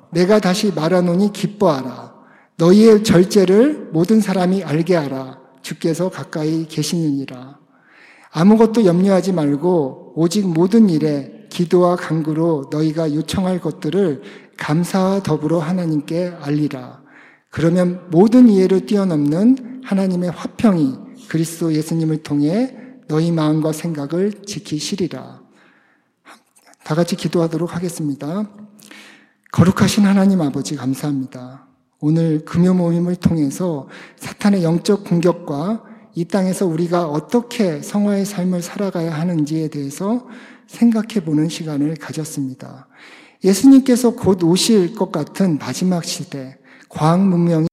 내가 다시 말하노니 기뻐하라. 너희의 절제를 모든 사람이 알게 하라. 주께서 가까이 계시느니라. 아무것도 염려하지 말고 오직 모든 일에 기도와 간구로 너희가 요청할 것들을 감사와 더불어 하나님께 알리라. 그러면 모든 이해를 뛰어넘는 하나님의 화평이 그리스도 예수님을 통해 너희 마음과 생각을 지키시리라. 다 같이 기도하도록 하겠습니다. 거룩하신 하나님 아버지 감사합니다. 오늘 금요 모임을 통해서 사탄의 영적 공격과 이 땅에서 우리가 어떻게 성화의 삶을 살아가야 하는지에 대해서 생각해 보는 시간을 가졌습니다. 예수님께서 곧 오실 것 같은 마지막 시대, 과학 문명이